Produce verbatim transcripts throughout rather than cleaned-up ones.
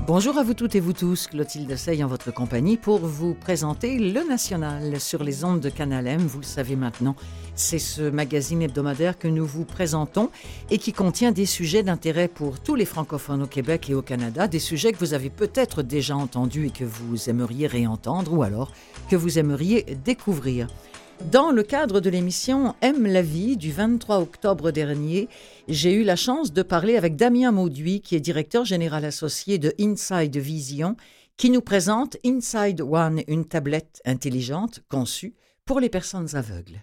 Bonjour à vous toutes et vous tous, Clotilde Sey en votre compagnie pour vous présenter Le National sur les ondes de Canal M. Vous le savez maintenant, c'est ce magazine hebdomadaire que nous vous présentons et qui contient des sujets d'intérêt pour tous les francophones au Québec et au Canada, des sujets que vous avez peut-être déjà entendus et que vous aimeriez réentendre ou alors que vous aimeriez découvrir. Dans le cadre de l'émission Aime la vie du vingt-trois octobre dernier, j'ai eu la chance de parler avec Damien Mauduit, qui est directeur général associé de Inside Vision, qui nous présente Inside One, une tablette intelligente conçue pour les personnes aveugles.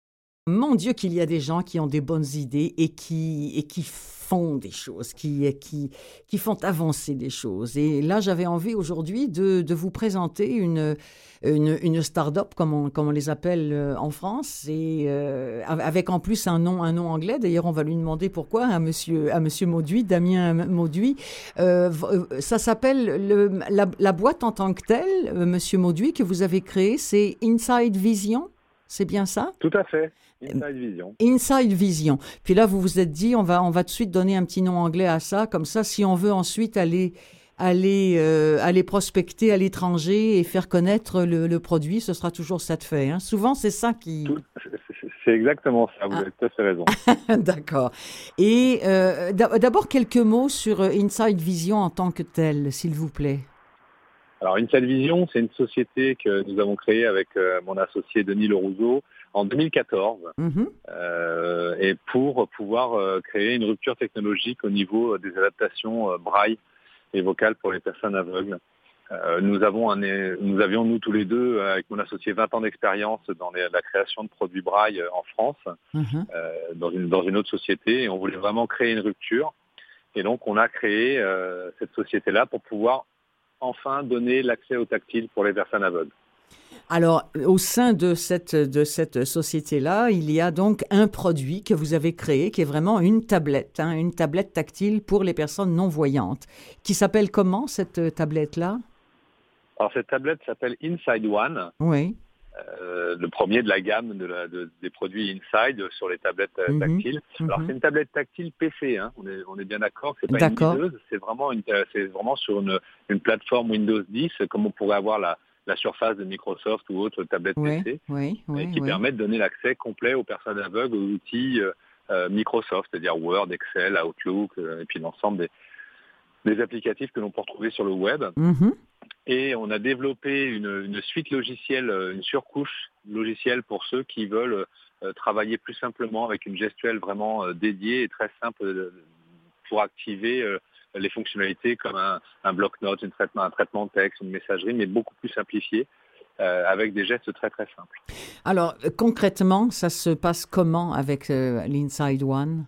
Mon Dieu, qu'il y a des gens qui ont des bonnes idées et qui, et qui font des choses, qui, qui, qui font avancer des choses. Et là, j'avais envie aujourd'hui de, de vous présenter une, une, une start-up, comme on, comme on les appelle en France, et euh, avec en plus un nom, un nom anglais. D'ailleurs, on va lui demander pourquoi à monsieur, à monsieur Mauduit, Damien Mauduit. Euh, ça s'appelle le, la, la boîte en tant que telle, euh, monsieur Mauduit, que vous avez créée, c'est Inside Vision. C'est bien ça? Tout à fait. Inside Vision. Inside Vision. Puis là, vous vous êtes dit, on va, on va tout de suite donner un petit nom anglais à ça. Comme ça, si on veut ensuite aller, aller, euh, aller prospecter à l'étranger et faire connaître le, le produit, ce sera toujours ça de fait. Hein. Souvent, c'est ça qui... Tout, c'est exactement ça. Vous ah. avez tout à fait raison. D'accord. Et euh, d'abord, quelques mots sur Inside Vision en tant que tel, s'il vous plaît. Alors, Inside Vision, c'est une société que nous avons créée avec euh, mon associé Denis Lerouzot en deux mille quatorze, mm-hmm. euh, et pour pouvoir euh, créer une rupture technologique au niveau des adaptations euh, braille et vocales pour les personnes aveugles. Euh, nous, avons un, nous avions, nous tous les deux, avec mon associé, vingt ans d'expérience dans les, la création de produits braille en France, mm-hmm. euh, dans, une, dans une autre société, et on voulait vraiment créer une rupture. Et donc, on a créé euh, cette société-là pour pouvoir enfin donner l'accès au tactile pour les personnes aveugles. Alors, au sein de cette, de cette société-là, il y a donc un produit que vous avez créé qui est vraiment une tablette, hein, une tablette tactile pour les personnes non-voyantes. Qui s'appelle comment, cette tablette-là? Alors, cette tablette s'appelle Inside One. Oui. Euh, le premier de la gamme de la, de, des produits Inside sur les tablettes mm-hmm. tactiles. Alors, mm-hmm. c'est une tablette tactile P C, hein. on, est, on est bien d'accord, c'est pas d'accord. Une Windows, c'est vraiment, une, c'est vraiment sur une, une plateforme Windows dix, comme on pourrait avoir la, la Surface de Microsoft ou autre tablette oui, P C, oui, oui, qui oui. permet de donner l'accès complet aux personnes aveugles aux outils euh, Microsoft, c'est-à-dire Word, Excel, Outlook, euh, et puis l'ensemble des, des applicatifs que l'on peut retrouver sur le web. Mm-hmm. Et on a développé une, une suite logicielle, une surcouche logicielle pour ceux qui veulent euh, travailler plus simplement avec une gestuelle vraiment euh, dédiée et très simple euh, pour activer euh, les fonctionnalités comme un, un bloc-notes, un traitement, un traitement de texte, une messagerie, mais beaucoup plus simplifié, euh, avec des gestes très très simples. Alors euh, concrètement, ça se passe comment avec euh, l'Inside One?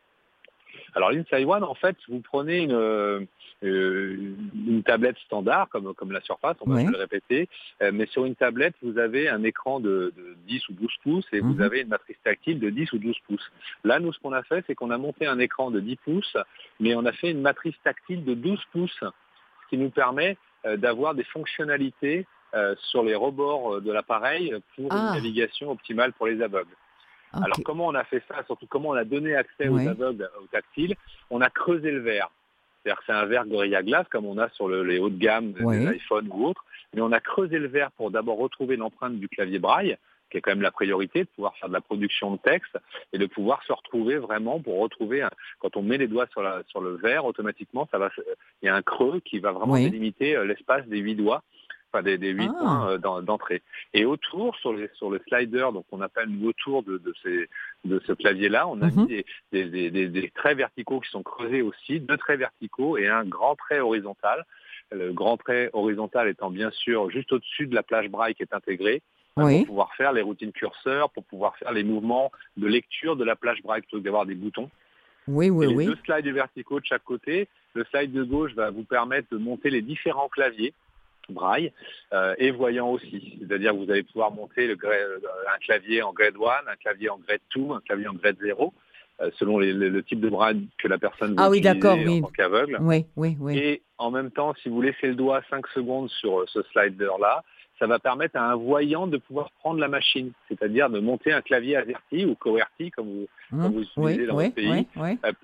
Alors l'Inside One, en fait, vous prenez une, euh, une tablette standard, comme, comme la Surface, on va oui. le répéter, euh, mais sur une tablette, vous avez un écran de, de dix ou douze pouces et mm-hmm. vous avez une matrice tactile de dix ou douze pouces. Là, nous, ce qu'on a fait, c'est qu'on a monté un écran de dix pouces, mais on a fait une matrice tactile de douze pouces, ce qui nous permet euh, d'avoir des fonctionnalités euh, sur les rebords de l'appareil pour ah. une navigation optimale pour les aveugles. Okay. Alors, comment on a fait ça? Surtout, comment on a donné accès oui. aux aveugles au tactile? On a creusé le verre. C'est-à-dire que c'est un verre Gorilla Glass, comme on a sur le, les hauts de gamme oui. des iPhones ou autres. Mais on a creusé le verre pour d'abord retrouver l'empreinte du clavier braille, qui est quand même la priorité, de pouvoir faire de la production de texte et de pouvoir se retrouver vraiment pour retrouver, un, quand on met les doigts sur, la, sur le verre, automatiquement, ça va, il y a un creux qui va vraiment oui. délimiter l'espace des huit doigts. Enfin, des, des huit ah. points euh, d'entrée. Et autour, sur, les, sur le slider, donc on appelle nous autour de, de, ces, de ce clavier-là, on a mm-hmm. mis des, des, des, des, des traits verticaux qui sont creusés aussi, deux traits verticaux et un grand trait horizontal. Le grand trait horizontal étant bien sûr juste au-dessus de la plage braille qui est intégrée, oui. pour pouvoir faire les routines curseurs, pour pouvoir faire les mouvements de lecture de la plage braille plutôt que d'avoir des boutons. Oui, oui, et les oui. deux slides verticaux de chaque côté. Le slide de gauche va vous permettre de monter les différents claviers braille euh, et voyant aussi, c'est-à-dire que vous allez pouvoir monter le grade, un clavier en grade un, un clavier en grade deux, un clavier en grade zéro, euh, selon les, le, le type de braille que la personne veut ah, oui, utiliser d'accord, en oui. tant qu'aveugle. Oui, oui, oui. Et en même temps, si vous laissez le doigt cinq secondes sur ce slider-là, ça va permettre à un voyant de pouvoir prendre la machine, c'est-à-dire de monter un clavier AZERTY ou QWERTY, comme vous, mmh, comme vous utilisez oui, dans oui, votre pays, oui, oui. Euh, pour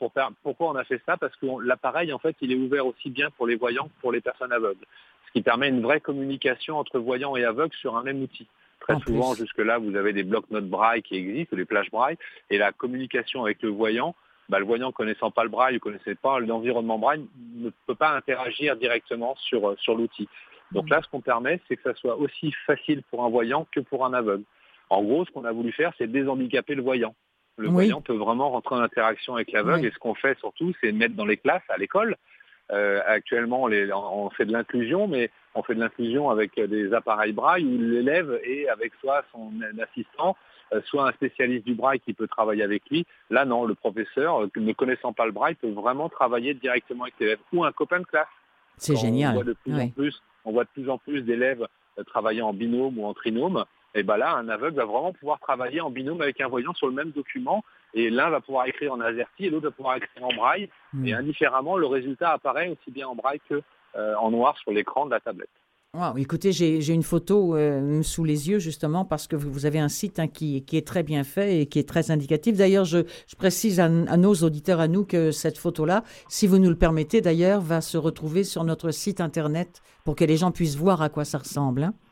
pour faire, pourquoi on a fait ça? Parce que on, l'appareil, en fait, il est ouvert aussi bien pour les voyants que pour les personnes aveugles. Ce qui permet une vraie communication entre voyants et aveugles sur un même outil. Très en souvent, plus. Jusque-là, vous avez des blocs-notes braille qui existent, des plages braille, et la communication avec le voyant, bah, le voyant connaissant pas le braille, ne connaissait pas l'environnement braille, ne peut pas interagir directement sur, sur l'outil. Donc là, ce qu'on permet, c'est que ça soit aussi facile pour un voyant que pour un aveugle. En gros, ce qu'on a voulu faire, c'est déhandicaper le voyant. Le oui. voyant peut vraiment rentrer en interaction avec l'aveugle, oui. et ce qu'on fait surtout, c'est mettre dans les classes, à l'école. Euh, actuellement, les, on fait de l'inclusion, mais on fait de l'inclusion avec des appareils braille où l'élève est avec soit son assistant, euh, soit un spécialiste du braille qui peut travailler avec lui. Là, non, le professeur, euh, ne connaissant pas le braille, peut vraiment travailler directement avec l'élève ou un copain de classe. C'est Quand génial. On voit de plus oui. en plus, on voit de plus en plus d'élèves euh, travailler en binôme ou en trinôme. Et ben là, un aveugle va vraiment pouvoir travailler en binôme avec un voyant sur le même document. Et l'un va pouvoir écrire en AZERTY et l'autre va pouvoir écrire en braille. Mmh. Et indifféremment, le résultat apparaît aussi bien en braille qu'en euh, noir sur l'écran de la tablette. Wow, écoutez, j'ai, j'ai une photo euh, sous les yeux justement parce que vous avez un site hein, qui, qui est très bien fait et qui est très indicatif. D'ailleurs, je, je précise à, à nos auditeurs, à nous, que cette photo-là, si vous nous le permettez d'ailleurs, va se retrouver sur notre site Internet pour que les gens puissent voir à quoi ça ressemble. Hein.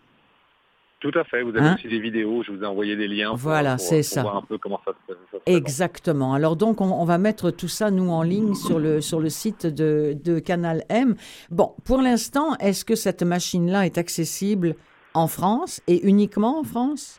Tout à fait. Vous avez hein? aussi des vidéos. Je vous ai envoyé des liens. Pour, voilà, pour, c'est pour ça. voir un peu comment ça se passe. Exactement. Alors donc, on, on va mettre tout ça, nous, en ligne sur le, sur le site de, de Canal M. Bon, pour l'instant, est-ce que cette machine-là est accessible en France et uniquement en France?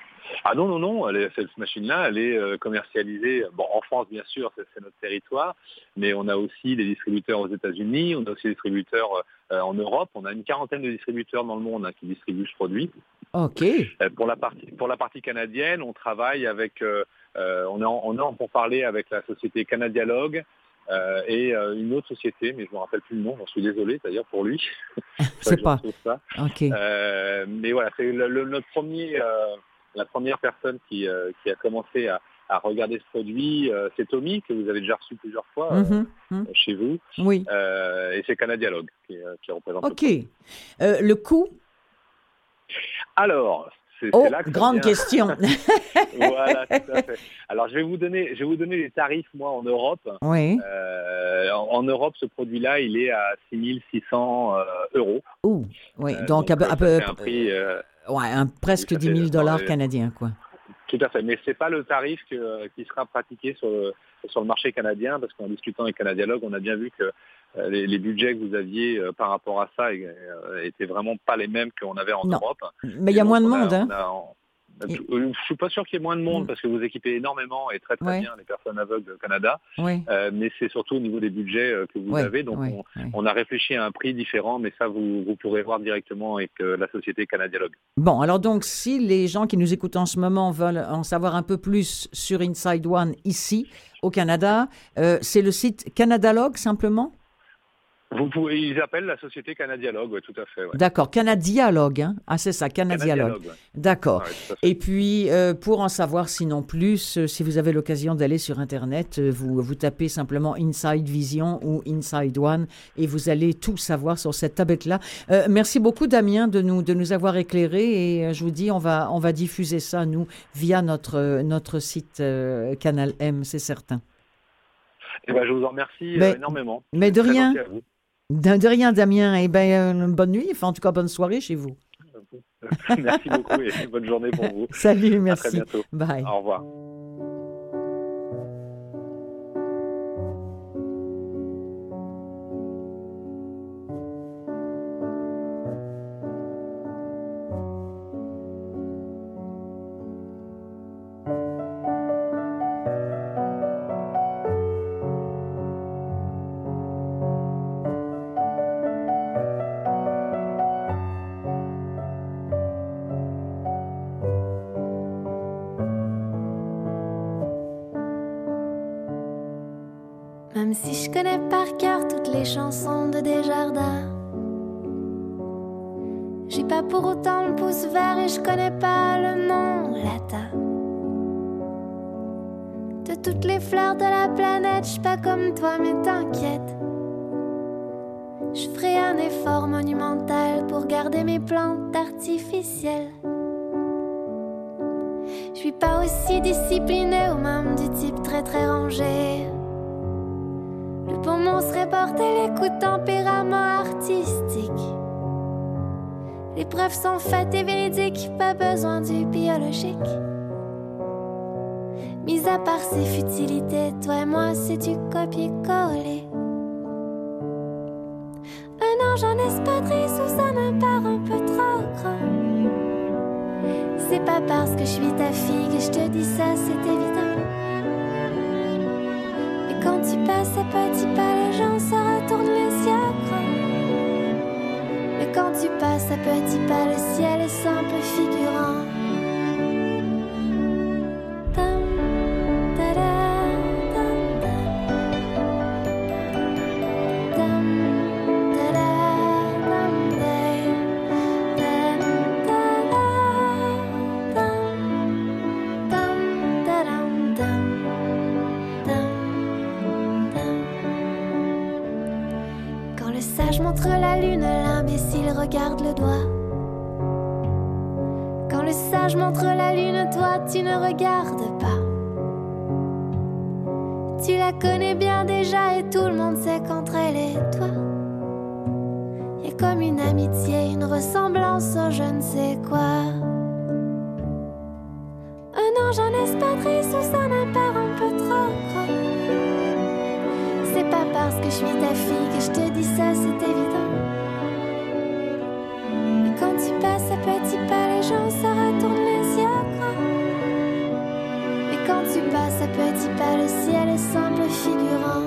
Ah non, non, non. Elle est, cette machine-là, elle est euh, commercialisée. Bon, en France, bien sûr, c'est, c'est notre territoire. Mais on a aussi des distributeurs aux États-Unis. On a aussi des distributeurs euh, en Europe. On a une quarantaine de distributeurs dans le monde hein, qui distribuent ce produit. OK. Euh, pour la partie pour la partie canadienne, on travaille avec euh, euh, on est en, on est en pourparlers avec la société Canadialogue euh, et euh, une autre société, mais je me rappelle plus le nom. J'en suis désolé d'ailleurs pour lui. C'est pas. Ça. OK. Euh, mais voilà, c'est le, le, notre premier euh, la première personne qui euh, qui a commencé à à regarder ce produit, euh, c'est Tommy, que vous avez déjà reçu plusieurs fois euh, mm-hmm. euh, chez vous. Oui. Euh, et c'est Canadialogue qui, euh, qui représente. OK. Le, euh, le coût? Alors, c'est, oh, c'est là que grande vient... question. Voilà, tout à fait. Alors, je vais vous donner, je vais vous donner les tarifs, moi, en Europe. Oui. Euh, en, en Europe, ce produit-là, il est à six mille six cents euros. Ouh, oui. Euh, donc, donc, à peu... un prix... Euh, ouais, un, presque dix mille dollars canadiens, quoi. Tout à fait, mais ce n'est pas le tarif que, qui sera pratiqué sur le, sur le marché canadien, parce qu'en discutant avec Canadialogue, on a bien vu que euh, les, les budgets que vous aviez euh, par rapport à ça euh, étaient vraiment pas les mêmes qu'on avait en non. Europe. Mais il y a moins de monde, a, hein a, Je ne suis pas sûr qu'il y ait moins de monde, mmh. parce que vous équipez énormément et très très ouais. bien les personnes aveugles au Canada, oui. euh, mais c'est surtout au niveau des budgets euh, que vous oui. avez, donc oui. On, oui. on a réfléchi à un prix différent, mais ça vous, vous pourrez voir directement avec euh, la société Canadialogue. Bon, alors donc si les gens qui nous écoutent en ce moment veulent en savoir un peu plus sur Inside One ici au Canada, euh, c'est le site Canadialogue simplement? Vous pouvez, ils appellent la société Canadialogue, oui, tout à fait. Ouais. D'accord, Canadialogue, hein? Ah, c'est ça, Canadialogue. Canadialogue ouais. D'accord. Ouais, et puis, euh, pour en savoir sinon plus, euh, si vous avez l'occasion d'aller sur Internet, euh, vous, vous tapez simplement Inside Vision ou Inside One et vous allez tout savoir sur cette tablette-là. Euh, merci beaucoup, Damien, de nous, de nous avoir éclairés et euh, je vous dis, on va, on va diffuser ça, nous, via notre, notre site euh, Canal M, c'est certain. Eh ben, je vous en remercie mais, euh, énormément. Mais de rien. De, de rien, Damien. Eh bien, bonne nuit, enfin, en tout cas, bonne soirée chez vous. Merci beaucoup et bonne journée pour vous. Salut, merci. À très bientôt. Bye. Au revoir. Même si je connais par cœur toutes les chansons de Desjardins, j'ai pas pour autant le pouce vert et je connais pas le nom latin de toutes les fleurs de la planète. Je suis pas comme toi mais t'inquiète, je ferai un effort monumental pour garder mes plantes artificielles. Je suis pas aussi disciplinée ou même du type très très rangé. Comment serait porté les coups de tempérament artistique? Les preuves sont faites et véridiques, pas besoin du biologique. Mis à part ces futilités, toi et moi c'est du copier-coller. Un ange en espadrille sous un impair un peu trop grand. C'est pas parce que je suis ta fille que je te dis ça, c'est évident. Mais quand tu passes à petit pas, les gens se retournent les yeux grands. Mais quand tu passes à petit pas, le ciel est simple figurant. Montre la lune, l'imbécile regarde le doigt. Quand le sage montre la lune, toi tu ne regardes pas. Tu la connais bien déjà et tout le monde sait qu'entre elle et toi, y a comme une amitié, une ressemblance au je ne sais quoi. Un ange en espadrille sous un impair un peu trop grand. C'est pas parce que je suis ta fille que je te dis ça, c'est évident. Mais quand tu passes à petits pas, les gens se retournent les yeux grands. Mais quand tu passes à petits pas, le ciel est simple figurant.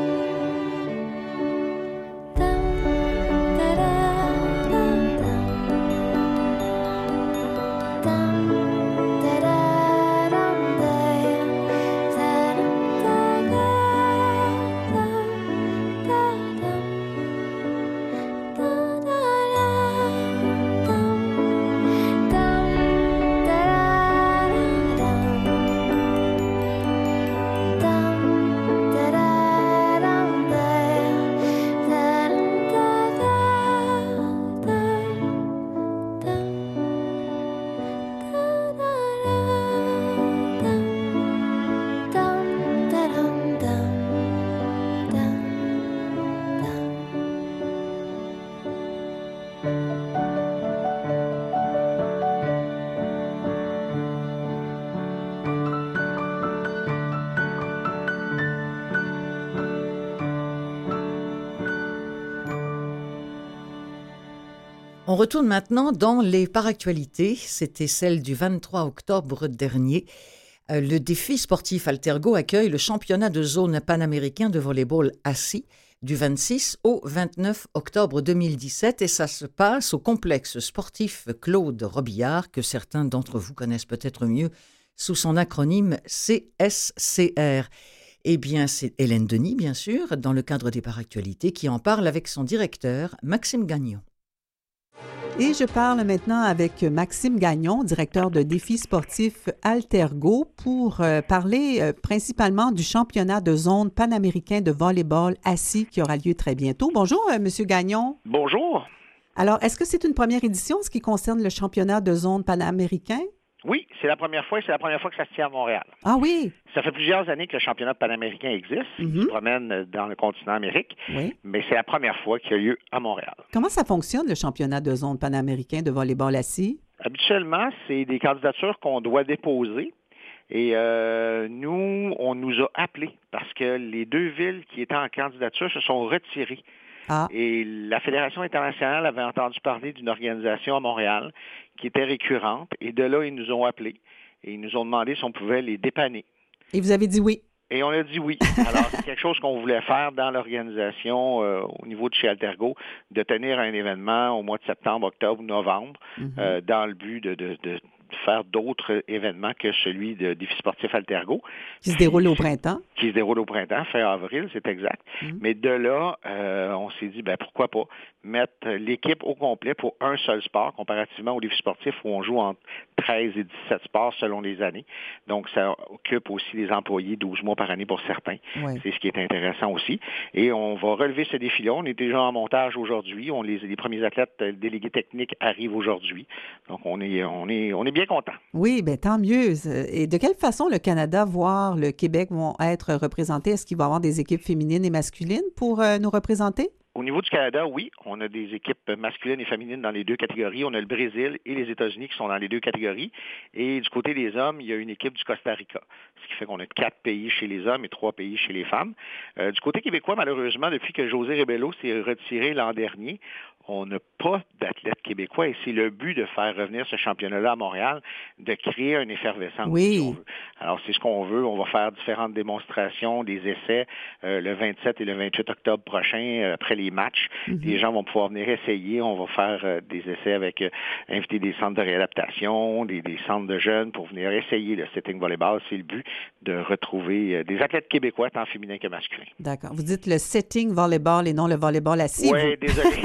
On retourne maintenant dans les paractualités. C'était celle du vingt-trois octobre dernier. Euh, le défi sportif Altergo accueille le championnat de zone panaméricain de volley-ball assis du vingt-six au vingt-neuf octobre deux mille dix-sept et ça se passe au complexe sportif Claude Robillard que certains d'entre vous connaissent peut-être mieux sous son acronyme C S C R. Eh bien, c'est Hélène Denis, bien sûr, dans le cadre des paractualités, qui en parle avec son directeur, Maxime Gagnon. Et je parle maintenant avec Maxime Gagnon, directeur de défis sportifs Altergo, pour euh, parler euh, principalement du championnat de zone panaméricain de volley-ball assis qui aura lieu très bientôt. Bonjour, euh, Monsieur Gagnon. Bonjour. Alors, est-ce que c'est une première édition, ce qui concerne le championnat de zone panaméricain? Oui, c'est la première fois et c'est la première fois que ça se tient à Montréal. Ah oui? Ça fait plusieurs années que le championnat panaméricain existe. Mm-hmm. Il se promène dans le continent Amérique, oui. Mais c'est la première fois qu'il a lieu à Montréal. Comment ça fonctionne, le championnat de zone panaméricain de volley-ball assis? Habituellement, c'est des candidatures qu'on doit déposer. Et euh, nous, on nous a appelés parce que les deux villes qui étaient en candidature se sont retirées. Ah. Et la Fédération internationale avait entendu parler d'une organisation à Montréal qui était récurrente. Et de là, ils nous ont appelés et ils nous ont demandé si on pouvait les dépanner. Et vous avez dit oui? Et on a dit oui. Alors, c'est quelque chose qu'on voulait faire dans l'organisation euh, au niveau de chez Altergo, de tenir un événement au mois de septembre, octobre, novembre, mm-hmm. euh, dans le but de... de, de faire d'autres événements que celui de défi sportif Altergo. Qui se déroule au printemps. Qui se déroule au printemps, fin avril, c'est exact. Mm. Mais de là, euh, on s'est dit, ben pourquoi pas mettre l'équipe au complet pour un seul sport, comparativement au défi sportif où on joue entre treize et dix-sept sports selon les années. Donc, ça occupe aussi les employés douze mois par année pour certains. Ouais. C'est ce qui est intéressant aussi. Et on va relever ce défi-là. On est déjà en montage aujourd'hui. On les, les premiers athlètes les délégués techniques arrivent aujourd'hui. Donc, on est, on est, on est bien content. Oui, bien tant mieux. Et de quelle façon le Canada, voire le Québec vont être représentés? Est-ce qu'il va y avoir des équipes féminines et masculines pour euh, nous représenter? Au niveau du Canada, oui, on a des équipes masculines et féminines dans les deux catégories. On a le Brésil et les États-Unis qui sont dans les deux catégories. Et du côté des hommes, il y a une équipe du Costa Rica, ce qui fait qu'on a quatre pays chez les hommes et trois pays chez les femmes. Euh, du côté québécois, malheureusement, depuis que José Rebello s'est retiré l'an dernier, on n'a pas d'athlètes québécois et c'est le but de faire revenir ce championnat-là à Montréal, de créer une effervescence. Oui. Si on veut. Alors, c'est ce qu'on veut. On va faire différentes démonstrations, des essais euh, le vingt-sept et le vingt-huit octobre prochain, euh, après les matchs. Mm-hmm. Les gens vont pouvoir venir essayer. On va faire euh, des essais avec, euh, inviter des centres de réadaptation, des, des centres de jeunes pour venir essayer le setting volleyball. C'est le but de retrouver euh, des athlètes québécois, tant féminins que masculins. D'accord. Vous dites le setting volleyball et non le volleyball assis. Oui, vous... désolé.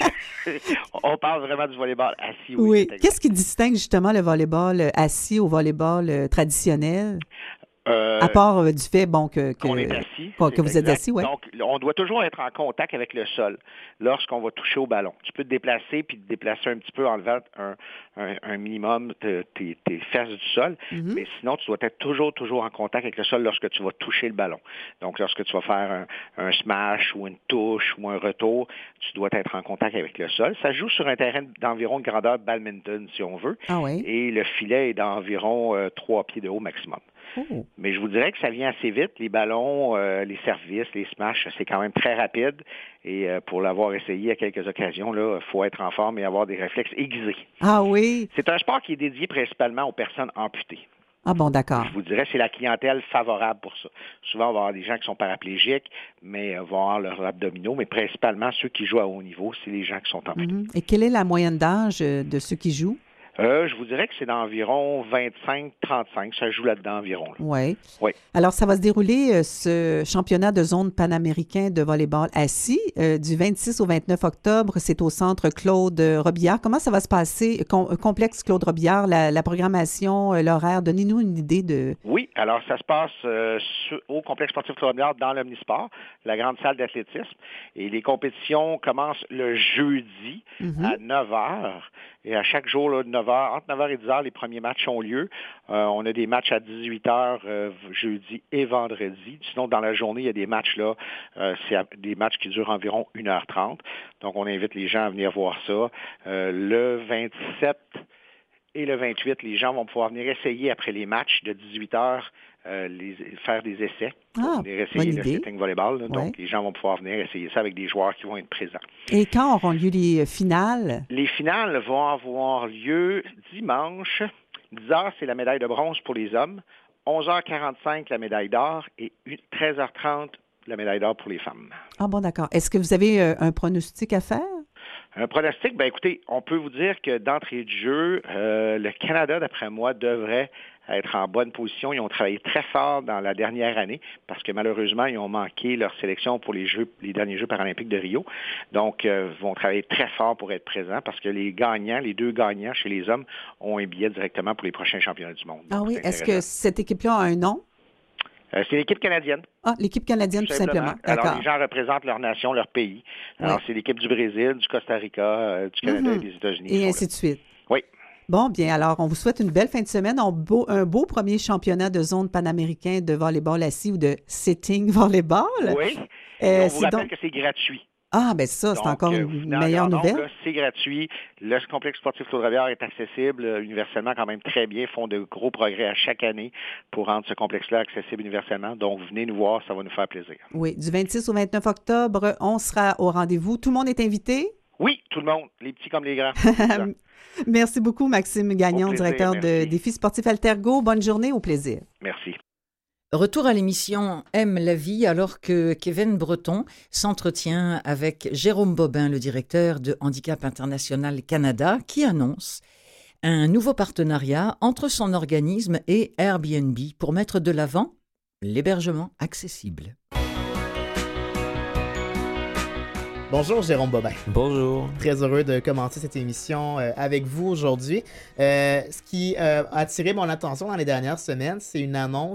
On parle vraiment du volleyball assis. Oui. oui. Qu'est-ce qui distingue justement le volleyball assis au volleyball traditionnel? Euh, à part euh, du fait bon, que, que, qu'on est assis, bon, que vous exact. êtes assis, oui. Donc, on doit toujours être en contact avec le sol lorsqu'on va toucher au ballon. Tu peux te déplacer puis te déplacer un petit peu en levant un, un, un minimum de tes, tes fesses du sol, mm-hmm. mais sinon, tu dois être toujours, toujours en contact avec le sol lorsque tu vas toucher le ballon. Donc, lorsque tu vas faire un, un smash ou une touche ou un retour, tu dois être en contact avec le sol. Ça joue sur un terrain d'environ de grandeur badminton, si on veut, ah oui. et le filet est d'environ euh, trois pieds de haut maximum. Oh. Mais je vous dirais que ça vient assez vite. Les ballons, euh, les services, les smashs, c'est quand même très rapide. Et euh, pour l'avoir essayé à quelques occasions, il faut être en forme et avoir des réflexes aiguisés. Ah oui? C'est un sport qui est dédié principalement aux personnes amputées. Ah bon, d'accord. Je vous dirais c'est la clientèle favorable pour ça. Souvent, on va avoir des gens qui sont paraplégiques, mais euh, vont avoir leurs abdominaux, mais principalement ceux qui jouent à haut niveau, c'est les gens qui sont amputés. Mm-hmm. Et quelle est la moyenne d'âge de ceux qui jouent? Euh, je vous dirais que c'est d'environ vingt-cinq à trente-cinq. Ça joue là-dedans environ. Là. Oui. Oui. Alors, ça va se dérouler, euh, ce championnat de zone panaméricain de volleyball assis, euh, du vingt-six au vingt-neuf octobre. C'est au centre Claude Robillard. Comment ça va se passer? Com- complexe Claude Robillard, la, la programmation, euh, l'horaire. Donnez-nous une idée de... Oui. Alors, ça se passe euh, sur, au complexe sportif Claude Robillard dans l'Omnisport, la grande salle d'athlétisme. Et les compétitions commencent le jeudi mm-hmm. à neuf heures. Et à chaque jour, là, de neuf heures, entre neuf heures et dix heures, les premiers matchs ont lieu. Euh, on a des matchs à dix-huit heures euh, jeudi et vendredi. Sinon, dans la journée, il y a des matchs là, euh, c'est des matchs qui durent environ une heure trente. Donc, on invite les gens à venir voir ça. Euh, le vingt-sept et le vingt-huit, les gens vont pouvoir venir essayer après les matchs de dix-huit heures, euh, les, faire des essais. Ah, venir essayer le setting volleyball. Là. Ouais. Donc, les gens vont pouvoir venir essayer ça avec des joueurs qui vont être présents. Et quand auront lieu les finales? Les finales vont avoir lieu dimanche. dix heures, c'est la médaille de bronze pour les hommes. onze heures quarante-cinq, la médaille d'or. Et treize heures trente, la médaille d'or pour les femmes. Ah bon, d'accord. Est-ce que vous avez euh, un pronostic à faire? Un pronostic, bien écoutez, on peut vous dire que d'entrée de jeu, euh, le Canada, d'après moi, devrait être en bonne position. Ils ont travaillé très fort dans la dernière année parce que malheureusement, ils ont manqué leur sélection pour les Jeux, les derniers Jeux paralympiques de Rio. Donc, euh, ils vont travailler très fort pour être présents parce que les gagnants, les deux gagnants chez les hommes, ont un billet directement pour les prochains championnats du monde. Ah donc, oui, est-ce que cette équipe-là a un nom? Euh, c'est l'équipe canadienne. Ah, l'équipe canadienne, tout simplement. D'accord. Alors, les gens représentent leur nation, leur pays. Alors, oui. C'est l'équipe du Brésil, du Costa Rica, euh, du Canada mm-hmm. et des États-Unis. Et ainsi de suite. Oui. Bon, bien, alors, on vous souhaite une belle fin de semaine. Un beau, un beau premier championnat de zone panaméricain de volleyball assis ou de sitting volleyball. Oui. Euh, on vous rappelle donc... que c'est gratuit. Ah, bien ça, c'est donc, encore une euh, meilleure nouvelle. Là, c'est gratuit. Le complexe sportif Claude Robillard est accessible euh, universellement quand même très bien. Ils font de gros progrès à chaque année pour rendre ce complexe-là accessible universellement. Donc, venez nous voir, ça va nous faire plaisir. Oui, du vingt-six au vingt-neuf octobre, on sera au rendez-vous. Tout le monde est invité? Oui, tout le monde, les petits comme les grands. Merci beaucoup, Maxime Gagnon, plaisir, directeur merci. de Défis sportifs Altergo. Bonne journée, au plaisir. Merci. Retour à l'émission Aime la vie, alors que Kevin Breton s'entretient avec Jérôme Bobin, le directeur de Handicap International Canada, qui annonce un nouveau partenariat entre son organisme et Airbnb pour mettre de l'avant l'hébergement accessible. Bonjour Jérôme Bobin. Bonjour. Très heureux de commencer cette émission euh, avec vous aujourd'hui. Euh, ce qui euh, a attiré mon attention dans les dernières semaines, c'est une annonce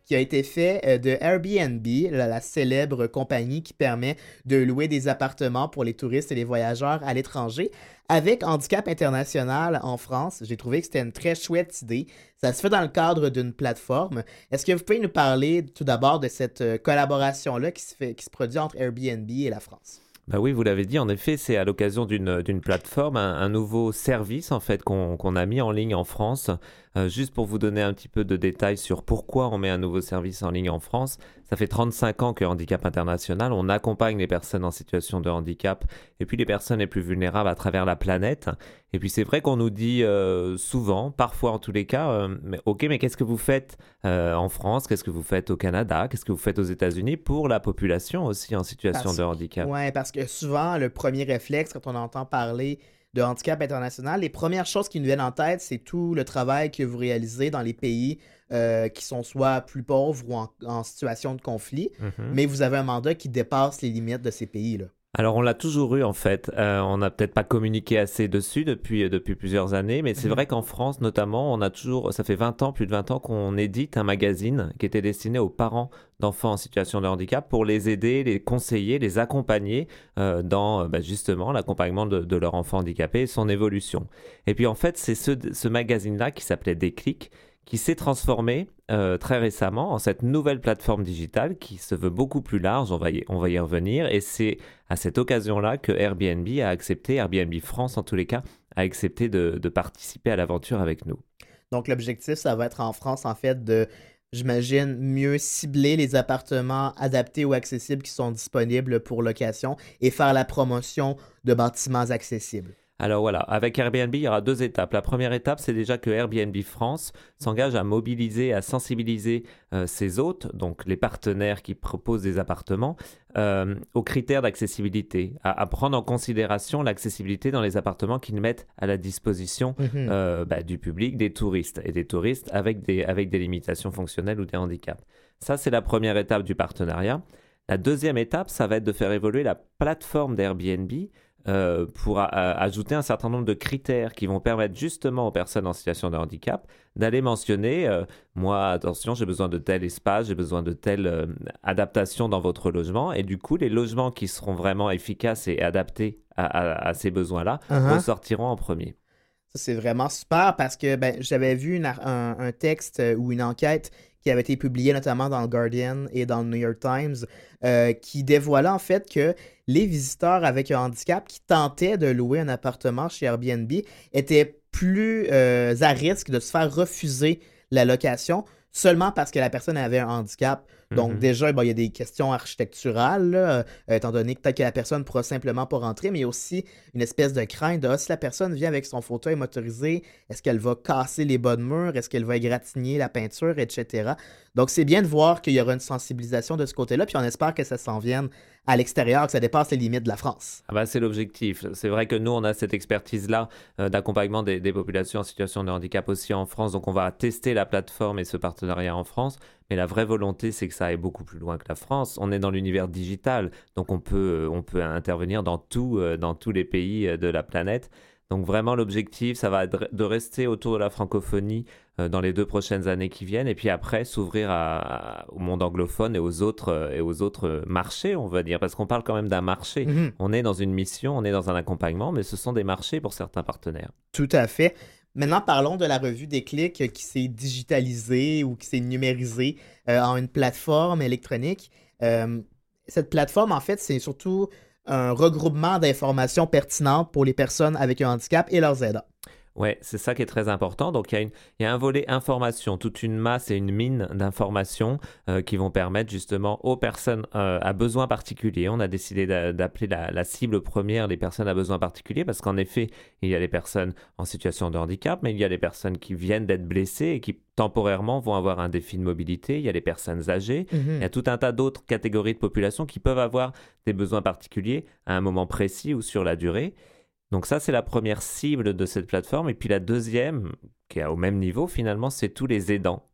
qui a été fait euh, de Airbnb, la, la célèbre compagnie qui permet de louer des appartements pour les touristes et les voyageurs à l'étranger. Avec Handicap International en France, j'ai trouvé que c'était une très chouette idée. Ça se fait dans le cadre d'une plateforme. Est-ce que vous pouvez nous parler tout d'abord de cette euh, collaboration-là qui se fait, qui se produit entre Airbnb et la France? Bah oui, vous l'avez dit, en effet, c'est à l'occasion d'une, d'une plateforme, un, un nouveau service en fait qu'on, qu'on a mis en ligne en France. Euh, juste pour vous donner un petit peu de détails sur pourquoi on met un nouveau service en ligne en France, ça fait trente-cinq ans que Handicap International, on accompagne les personnes en situation de handicap et puis les personnes les plus vulnérables à travers la planète. Et puis c'est vrai qu'on nous dit euh, souvent, parfois en tous les cas, euh, mais, ok, mais qu'est-ce que vous faites euh, en France, qu'est-ce que vous faites au Canada, qu'est-ce que vous faites aux États-Unis pour la population aussi en situation parce, de handicap? Oui, parce que souvent, le premier réflexe quand on entend parler de Handicap International, les premières choses qui nous viennent en tête, c'est tout le travail que vous réalisez dans les pays euh, qui sont soit plus pauvres ou en, en situation de conflit, mm-hmm. mais vous avez un mandat qui dépasse les limites de ces pays-là. Alors on l'a toujours eu en fait, euh, on n'a peut-être pas communiqué assez dessus depuis, depuis plusieurs années, mais c'est mmh. vrai qu'en France notamment, on a toujours, ça fait vingt ans, plus de vingt ans qu'on édite un magazine qui était destiné aux parents d'enfants en situation de handicap pour les aider, les conseiller, les accompagner euh, dans bah, justement l'accompagnement de, de leur enfant handicapé et son évolution. Et puis en fait, c'est ce, ce magazine-là qui s'appelait Déclic, qui s'est transformé euh, très récemment en cette nouvelle plateforme digitale qui se veut beaucoup plus large, on va y, on va y revenir, et c'est à cette occasion-là que Airbnb a accepté, Airbnb France en tous les cas, a accepté de, de participer à l'aventure avec nous. Donc l'objectif, ça va être en France en fait de, j'imagine, mieux cibler les appartements adaptés ou accessibles qui sont disponibles pour location et faire la promotion de bâtiments accessibles. Alors voilà, avec Airbnb, il y aura deux étapes. La première étape, c'est déjà que Airbnb France s'engage à mobiliser, à sensibiliser euh, ses hôtes, donc les partenaires qui proposent des appartements, euh, aux critères d'accessibilité, à, à prendre en considération l'accessibilité dans les appartements qu'ils mettent à la disposition mmh. euh, bah, du public, des touristes, et des touristes avec des, avec des limitations fonctionnelles ou des handicaps. Ça, c'est la première étape du partenariat. La deuxième étape, ça va être de faire évoluer la plateforme d'Airbnb Euh, pour a, a, ajouter un certain nombre de critères qui vont permettre justement aux personnes en situation de handicap d'aller mentionner euh, moi, attention, j'ai besoin de tel espace, j'ai besoin de telle euh, adaptation dans votre logement. Et du coup, les logements qui seront vraiment efficaces et adaptés à, à, à ces besoins-là uh-huh. ressortiront en premier. Ça, c'est vraiment super parce que ben, j'avais vu une, un, un texte ou une enquête qui avait été publiée notamment dans le Guardian et dans le New York Times, euh, qui dévoilait en fait que les visiteurs avec un handicap qui tentaient de louer un appartement chez Airbnb étaient plus euh, à risque de se faire refuser la location seulement parce que la personne avait un handicap. Donc mm-hmm. déjà, bon, il y a des questions architecturales, là, euh, étant donné que peut-être que la personne ne pourra simplement pas rentrer, mais il y a aussi une espèce de crainte de ah, si la personne vient avec son fauteuil motorisé, est-ce qu'elle va casser les bas de mur, est-ce qu'elle va égratigner la peinture, et cetera. Donc c'est bien de voir qu'il y aura une sensibilisation de ce côté-là, puis on espère que ça s'en vienne à l'extérieur, que ça dépasse les limites de la France. Ah bah c'est l'objectif. C'est vrai que nous, on a cette expertise-là euh, d'accompagnement des, des populations en situation de handicap aussi en France, donc on va tester la plateforme et ce partenariat en France. Mais la vraie volonté, c'est que ça aille beaucoup plus loin que la France. On est dans l'univers digital, donc on peut, on peut intervenir dans, tout, dans tous les pays de la planète. Donc vraiment, l'objectif, ça va être de rester autour de la francophonie dans les deux prochaines années qui viennent, et puis après, s'ouvrir à, à, au monde anglophone et aux, autres, et aux autres marchés, on va dire, parce qu'on parle quand même d'un marché. Mmh. On est dans une mission, on est dans un accompagnement, mais ce sont des marchés pour certains partenaires. Tout à fait. Maintenant, parlons de la revue Déclic qui s'est digitalisée ou qui s'est numérisée euh, en une plateforme électronique. Euh, cette plateforme, en fait, c'est surtout un regroupement d'informations pertinentes pour les personnes avec un handicap et leurs aidants. Oui, c'est ça qui est très important. Donc, il y a, une, il y a un volet information, toute une masse et une mine d'informations euh, qui vont permettre justement aux personnes euh, à besoins particuliers. On a décidé d'a, d'appeler la, la cible première les personnes à besoins particuliers parce qu'en effet, il y a les personnes en situation de handicap, mais il y a les personnes qui viennent d'être blessées et qui temporairement vont avoir un défi de mobilité. Il y a les personnes âgées. Mmh. Il y a tout un tas d'autres catégories de population qui peuvent avoir des besoins particuliers à un moment précis ou sur la durée. Donc ça, c'est la première cible de cette plateforme. Et puis la deuxième, qui est au même niveau finalement, c'est tous les aidants.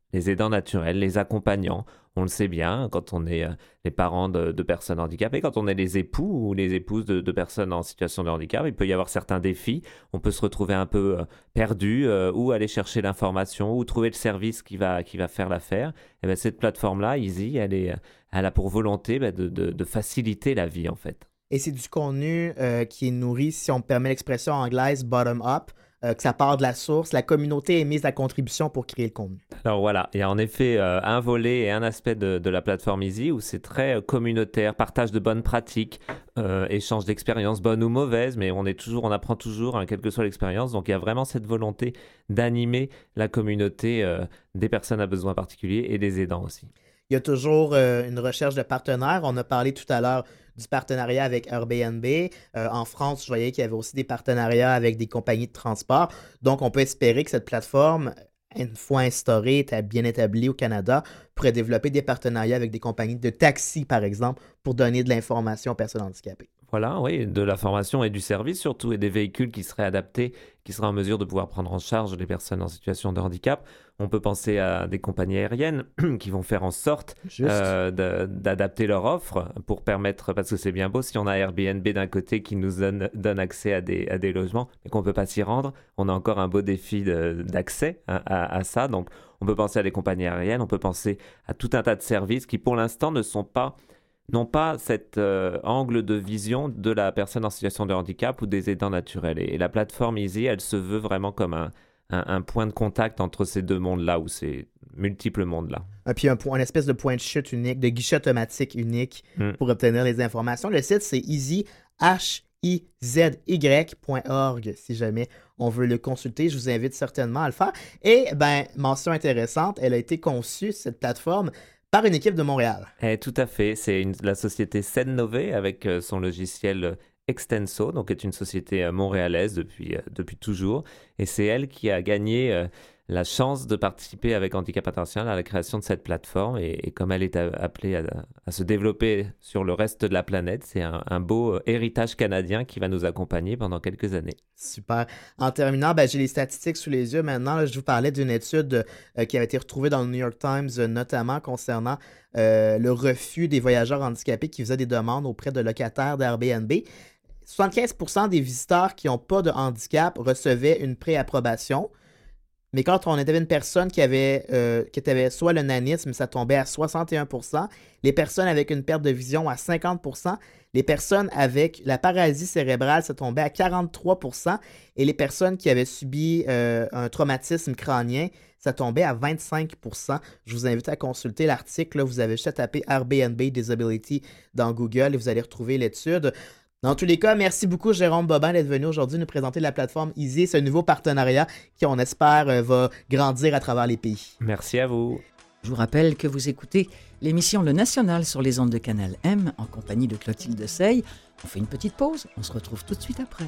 les aidants naturels, les accompagnants. On le sait bien, quand on est euh, les parents de, de personnes handicapées, quand on est les époux ou les épouses de, de personnes en situation de handicap, il peut y avoir certains défis. On peut se retrouver un peu euh, perdu, euh, ou aller chercher l'information, ou trouver le service qui va, qui va faire l'affaire. Et bien, cette plateforme-là, Easy, elle, est, elle a pour volonté ben, de, de, de faciliter la vie, en fait. Et c'est du contenu euh, qui est nourri, si on me permet l'expression anglaise, bottom-up. Euh, que ça part de la source, la communauté est mise à contribution pour créer le contenu. Alors voilà, il y a en effet euh, un volet et un aspect de, de la plateforme Easy où c'est très euh, communautaire, partage de bonnes pratiques, euh, échange d'expériences bonnes ou mauvaises, mais on est toujours, on apprend toujours, hein, quelle que soit l'expérience. Donc il y a vraiment cette volonté d'animer la communauté euh, des personnes à besoins particuliers et des aidants aussi. Il y a toujours euh, une recherche de partenaires. On a parlé tout à l'heure du partenariat avec Airbnb. Euh, en France, je voyais qu'il y avait aussi des partenariats avec des compagnies de transport. Donc, on peut espérer que cette plateforme, une fois instaurée, bien établie au Canada, pourrait développer des partenariats avec des compagnies de taxi, par exemple, pour donner de l'information aux personnes handicapées. Voilà, oui, de la formation et du service surtout, et des véhicules qui seraient adaptés, qui seraient en mesure de pouvoir prendre en charge les personnes en situation de handicap. On peut penser à des compagnies aériennes qui vont faire en sorte euh, de, d'adapter leur offre pour permettre, parce que c'est bien beau si on a Airbnb d'un côté qui nous donne, donne accès à des, à des logements, mais qu'on ne peut pas s'y rendre. On a encore un beau défi de, d'accès à, à, à ça. Donc, on peut penser à des compagnies aériennes, on peut penser à tout un tas de services qui, pour l'instant, ne sont pas... n'ont pas cet euh, angle de vision de la personne en situation de handicap ou des aidants naturels. Et, et la plateforme Easy, elle se veut vraiment comme un, un, un point de contact entre ces deux mondes-là, ou ces multiples mondes-là. Et puis un, point, une espèce de point de chute unique, de guichet automatique unique mm. pour obtenir les informations. Le site, c'est easy, H I Z Y point org, si jamais on veut le consulter. Je vous invite certainement à le faire. Et, ben, mention intéressante, elle a été conçue, cette plateforme, par une équipe de Montréal. Eh, tout à fait. C'est une, la société Sennové avec euh, son logiciel Extenso, donc est une société euh, montréalaise depuis, euh, depuis toujours. Et c'est elle qui a gagné euh, la chance de participer avec Handicap International à la création de cette plateforme. Et, et comme elle est a, appelée à, à se développer sur le reste de la planète, c'est un, un beau euh, héritage canadien qui va nous accompagner pendant quelques années. Super. En terminant, ben, j'ai les statistiques sous les yeux. Maintenant, là, je vous parlais d'une étude euh, qui avait été retrouvée dans le New York Times, euh, notamment concernant euh, le refus des voyageurs handicapés qui faisaient des demandes auprès de locataires d'Airbnb. soixante-quinze pour cent des visiteurs qui n'ont pas de handicap recevaient une préapprobation. Mais quand on avait une personne qui avait, euh, qui avait soit le nanisme, ça tombait à soixante et un pour cent. Les personnes avec une perte de vision à cinquante pour cent. Les personnes avec la paralysie cérébrale, ça tombait à quarante-trois pour cent. Et les personnes qui avaient subi euh, un traumatisme crânien, ça tombait à vingt-cinq pour cent. Je vous invite à consulter l'article. Là, vous avez juste à taper Airbnb Disability dans Google et vous allez retrouver l'étude. Dans tous les cas, merci beaucoup Jérôme Bobin d'être venu aujourd'hui nous présenter la plateforme Easy, ce nouveau partenariat qui, on espère, va grandir à travers les pays. Merci à vous. Je vous rappelle que vous écoutez l'émission Le National sur les ondes de Canal M en compagnie de Clotilde Sey. On fait une petite pause, on se retrouve tout de suite après.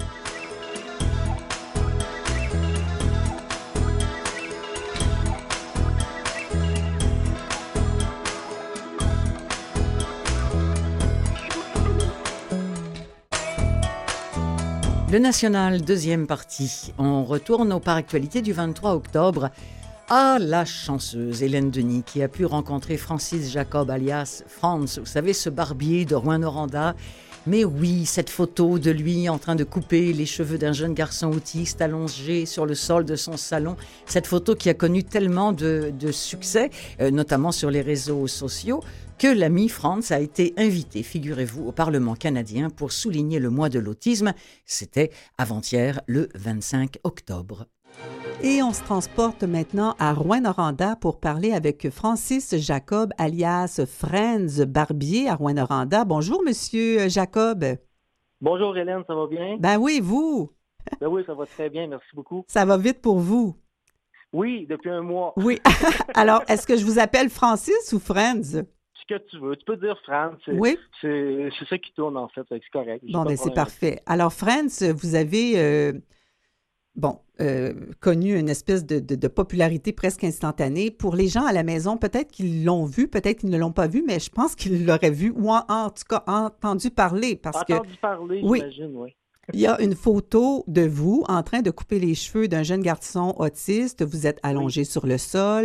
Le National, deuxième partie. On retourne au Par Actualité du vingt-trois octobre. Ah, la chanceuse Hélène Denis qui a pu rencontrer Francis Jacob alias Franz, vous savez, ce barbier de Rouyn-Noranda. Mais oui, cette photo de lui en train de couper les cheveux d'un jeune garçon autiste allongé sur le sol de son salon. Cette photo qui a connu tellement de, de succès, euh, notamment sur les réseaux sociaux, que l'ami Franz a été invité, figurez-vous, au Parlement canadien pour souligner le mois de l'autisme. C'était avant-hier, le vingt-cinq octobre. Et on se transporte maintenant à Rouyn-Noranda pour parler avec Francis Jacob, alias Franz Barbier à Rouyn-Noranda. Bonjour, Monsieur Jacob. Bonjour, Hélène, ça va bien? Ben oui, vous? Ben oui, ça va très bien, merci beaucoup. Ça va vite pour vous? Oui, depuis un mois. Oui. Alors, est-ce que je vous appelle Francis ou Franz? Ce que tu veux. Tu peux dire Franz. C'est, oui. C'est, c'est ça qui tourne, en fait. C'est correct. Bon, ben c'est parfait. Alors, Franz, vous avez... Euh... Bon, euh, connu une espèce de, de, de popularité presque instantanée. Pour les gens à la maison, peut-être qu'ils l'ont vu, peut-être qu'ils ne l'ont pas vu, mais je pense qu'ils l'auraient vu ou en, en tout cas entendu parler. Parce entendu que, parler, oui, j'imagine, oui. Il y a une photo de vous en train de couper les cheveux d'un jeune garçon autiste. Vous êtes allongé oui. sur le sol.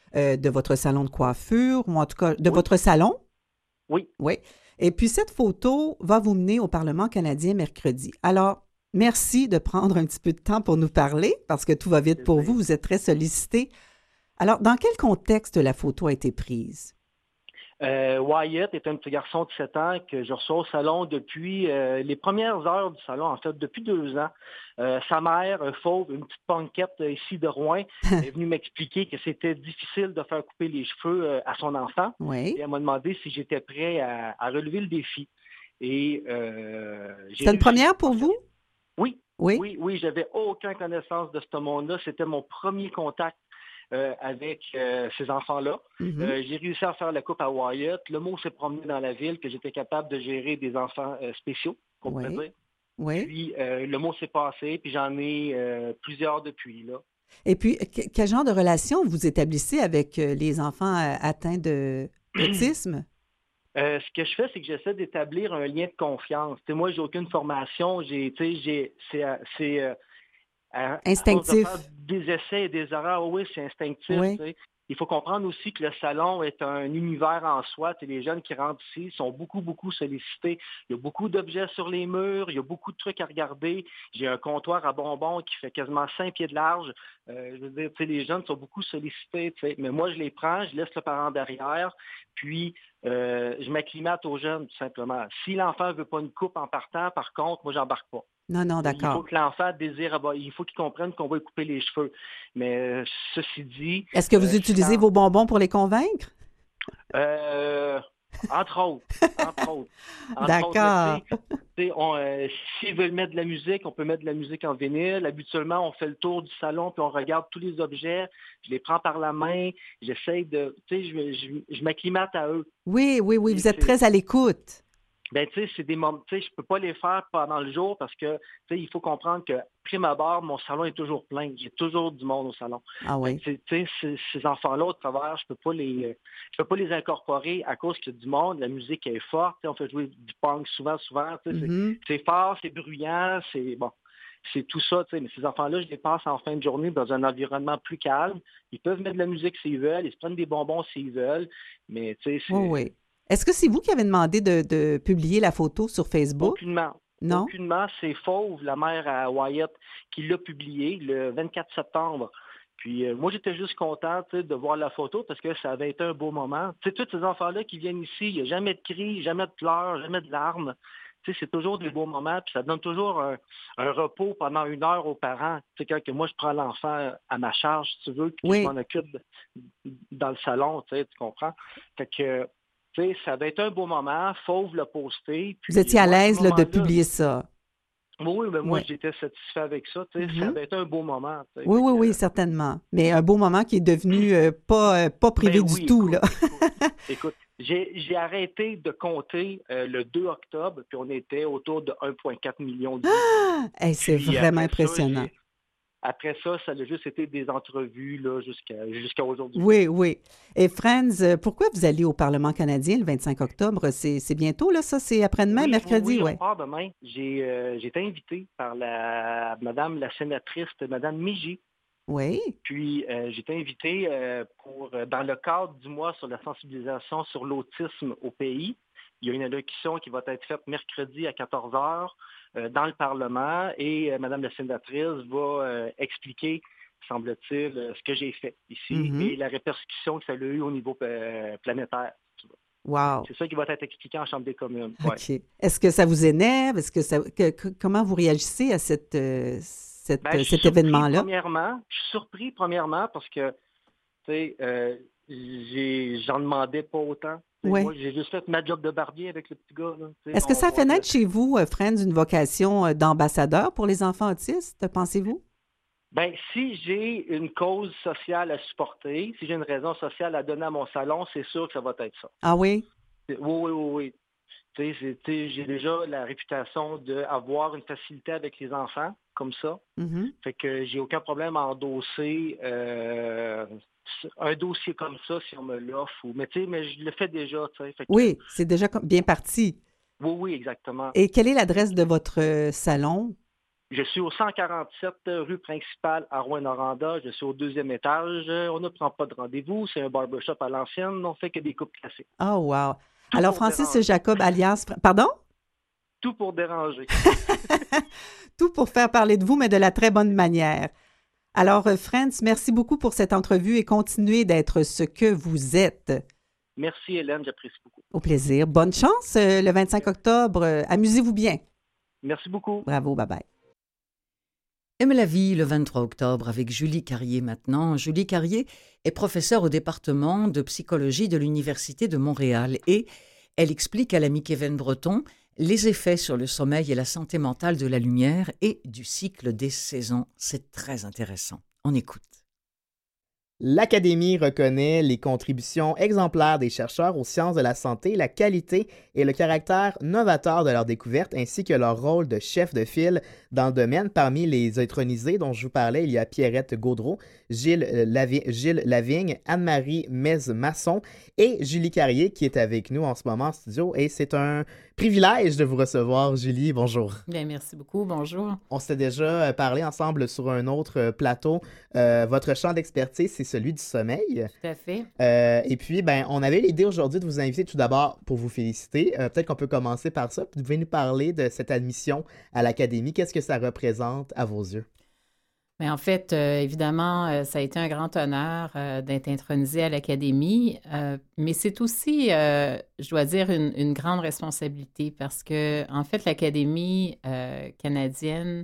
euh, de votre salon de coiffure, ou en tout cas de Oui. votre salon. Oui. Oui. Et puis, cette photo va vous mener au Parlement canadien mercredi. Alors, merci de prendre un petit peu de temps pour nous parler, parce que tout va vite pour vous, vous êtes très sollicité. Alors, dans quel contexte la photo a été prise? Euh, Wyatt est un petit garçon de sept ans que je reçois au salon depuis euh, les premières heures du salon, en fait, depuis deux ans. Euh, sa mère, un fauve, une petite panquette euh, ici de Rouen, est venue m'expliquer que c'était difficile de faire couper les cheveux euh, à son enfant. Oui. Et elle m'a demandé si j'étais prêt à, à relever le défi. Et euh, j'ai C'est une réussi. première pour vous? Oui. Oui. Oui, oui, j'avais aucune connaissance de ce monde-là. C'était mon premier contact euh, avec euh, ces enfants-là. Mhm. Euh, j'ai réussi à faire la coupe à Wyatt. Le mot s'est promené dans la ville que j'étais capable de gérer des enfants euh, spéciaux, qu'on Oui. pourrait dire. Oui. Puis euh, le mot s'est passé, puis j'en ai euh, plusieurs depuis, là. Et puis, que- quel genre de relation vous établissez avec euh, les enfants euh, atteints de- d'autisme? Euh, ce que je fais, c'est que j'essaie d'établir un lien de confiance. Tu sais, moi, j'ai aucune formation. J'ai, tu sais, j'ai, c'est, euh, c'est euh, à- à Instinctif. force de faire des essais et des erreurs. Oui, c'est instinctif. Oui. Tu sais. Il faut comprendre aussi que le salon est un univers en soi. Tu sais, les jeunes qui rentrent ici sont beaucoup, beaucoup sollicités. Il y a beaucoup d'objets sur les murs, il y a beaucoup de trucs à regarder. J'ai un comptoir à bonbons qui fait quasiment cinq pieds de large. Euh, je veux dire, tu sais, les jeunes sont beaucoup sollicités. Tu sais. Mais moi, je les prends, je laisse le parent derrière, puis euh, je m'acclimate aux jeunes, tout simplement. Si l'enfant ne veut pas une coupe en partant, par contre, moi, j'embarque pas. Non, non, Il faut d'accord. que l'enfant désire avoir, il faut qu'il comprenne qu'on va lui couper les cheveux. Mais euh, ceci dit... Est-ce que vous euh, utilisez quand- vos bonbons pour les convaincre? Euh, entre autres. Entre autres. Entre D'accord. autres, mais tu sais, tu sais, on, euh, s'ils veulent mettre de la musique, on peut mettre de la musique en vinyle. Habituellement, on fait le tour du salon, puis on regarde tous les objets. Je les prends par la main. J'essaie de... Tu sais, je, je, je m'acclimate à eux. Oui, oui, oui, Et vous êtes c'est- très à l'écoute. Ben, tu sais, c'est des moments, tu sais, je peux pas les faire pendant le jour parce que, tu sais, il faut comprendre que, prime abord, mon salon est toujours plein. J'ai toujours du monde au salon. Ah oui. Tu sais, tu sais, ces, ces enfants-là, au travers, je peux pas les, je peux pas les incorporer à cause qu'il y a du monde, la musique est forte, tu sais, on fait jouer du punk souvent, souvent, tu sais, c'est- Mhm. c'est fort, c'est bruyant, c'est, bon, c'est tout ça, tu sais, mais ces enfants-là, je les passe en fin de journée dans un environnement plus calme. Ils peuvent mettre de la musique s'ils veulent, ils se prennent des bonbons s'ils veulent, mais, tu sais, c'est... Oui, oui. Est-ce que c'est vous qui avez demandé de, de publier la photo sur Facebook? Aucunement. Non? Aucunement. C'est Fauve, la mère à Wyatt, qui l'a publié le vingt-quatre septembre. Puis euh, moi, j'étais juste content tu sais, de voir la photo parce que ça avait été un beau moment. Tu sais, tous ces enfants-là qui viennent ici, il n'y a jamais de cris, jamais de pleurs, jamais de larmes. Tu sais, c'est toujours des beaux moments, puis ça donne toujours un, un repos pendant une heure aux parents. Tu sais, quand que moi, je prends l'enfant à ma charge, si tu veux, puis que Oui. je m'en occupe dans le salon, tu sais, tu comprends? Fait que, tu sais, ça va être un beau moment. Fauve l'a posté. Puis Vous étiez à moi, à ce l'aise là, de moment-là, publier ça? Oui, oui, mais moi, Ouais. j'étais satisfait avec ça. Tu sais, Mhm. ça va être un beau moment. tu sais. Oui, Fait oui, que, oui, certainement. Mais un beau moment qui est devenu euh, pas, euh, pas privé ben du oui, tout, écoute, là. écoute, écoute, j'ai j'ai arrêté de compter euh, le deux octobre, puis on était autour de un virgule quatre million de vues. Ah! Hey, c'est Puis vraiment après ça, impressionnant. j'ai- Après ça, ça a juste été des entrevues là, jusqu'à jusqu'à aujourd'hui. Oui, oui. Et Friends, euh, pourquoi vous allez au Parlement canadien le vingt-cinq octobre? C'est c'est bientôt, là, ça? C'est après-demain, Oui, mercredi, oui, oui, ouais. on part demain. J'ai euh, j'ai été invité par la madame la sénatrice, madame Miji. Oui. Puis euh, j'ai été invité euh, pour euh, dans le cadre du mois sur la sensibilisation sur l'autisme au pays. Il y a une allocution qui va être faite mercredi à quatorze heures euh, dans le Parlement et euh, madame la sénatrice va euh, expliquer, semble-t-il, euh, ce que j'ai fait ici Mhm. et la répercussion que ça a eu au niveau euh, planétaire. tu vois. Wow. C'est ça qui va être expliqué en Chambre des communes. Ouais. OK. Est-ce que ça vous énerve? Est-ce que ça, que- que- comment vous réagissez à cette, euh, cette, Ben, je euh, suis cet surpris, événement-là? Premièrement, je suis surpris, premièrement, parce que, tu sais, euh, j'ai- j'en demandais pas autant. Tu sais, Ouais. Moi, j'ai juste fait ma job de barbier avec le petit gars. là. Tu sais, Est-ce que on- ça on- fait naître chez vous, euh, Friends, une vocation euh, d'ambassadeur pour les enfants autistes, pensez-vous? Ben, si j'ai une cause sociale à supporter, si j'ai une raison sociale à donner à mon salon, c'est sûr que ça va être ça. Ah oui? C'est- Oui, oui, oui, oui. Tu sais, c'est- tu sais, j'ai déjà la réputation d'avoir une facilité avec les enfants, comme ça. Mhm. Fait que j'ai aucun problème à endosser euh, un dossier comme ça si on me l'offre. Ou... Mais tu sais, mais je le fais déjà, tu sais. Fait que- Oui, c'est déjà comme- bien parti. Oui, oui, exactement. Et quelle est l'adresse de votre euh, salon? Je suis au cent quarante-sept rue principale à Rouyn-Noranda. Je suis au deuxième étage. On ne prend pas de rendez-vous. C'est un barbershop à l'ancienne. On fait que des coupes classiques. Oh, wow. Tout Alors, pour Francis déranger. Jacob, alias... Pardon? Tout pour déranger. Tout pour faire parler de vous, mais de la très bonne manière. Alors, euh, Franz, merci beaucoup pour cette entrevue et continuez d'être ce que vous êtes. Merci, Hélène. J'apprécie beaucoup. Au plaisir. Bonne chance euh, le vingt-cinq octobre. Euh, amusez-vous bien. Merci beaucoup. Bravo, bye-bye. Aime la vie le vingt-trois octobre avec Julie Carrier maintenant. Julie Carrier est professeure au département de psychologie de l'Université de Montréal et elle explique à l'ami Kevin Breton les effets sur le sommeil et la santé mentale de la lumière et du cycle des saisons. C'est très intéressant. On écoute. L'Académie reconnaît les contributions exemplaires des chercheurs aux sciences de la santé, la qualité et le caractère novateur de leurs découvertes, ainsi que leur rôle de chef de file dans le domaine. Parmi les intronisés dont je vous parlais, il y a Pierrette Gaudreault, Gilles, Lavi- Gilles Lavigne, Anne-Marie Mez-Masson et Julie Carrier qui est avec nous en ce moment en studio. Et c'est un privilège de vous recevoir, Julie. Bonjour. Bien, merci beaucoup. Bonjour. On s'est déjà parlé ensemble sur un autre plateau. Euh, votre champ d'expertise, c'est celui du sommeil. Tout à fait. Euh, et puis, ben, on avait l'idée aujourd'hui de vous inviter tout d'abord pour vous féliciter. Euh, peut-être qu'on peut commencer par ça. Vous pouvez nous parler de cette admission à l'Académie. Qu'est-ce que ça représente à vos yeux? Bien, en fait, euh, évidemment, euh, ça a été un grand honneur euh, d'être intronisé à l'Académie, euh, mais c'est aussi, euh, je dois dire, une, une grande responsabilité parce que, en fait, l'Académie euh, canadienne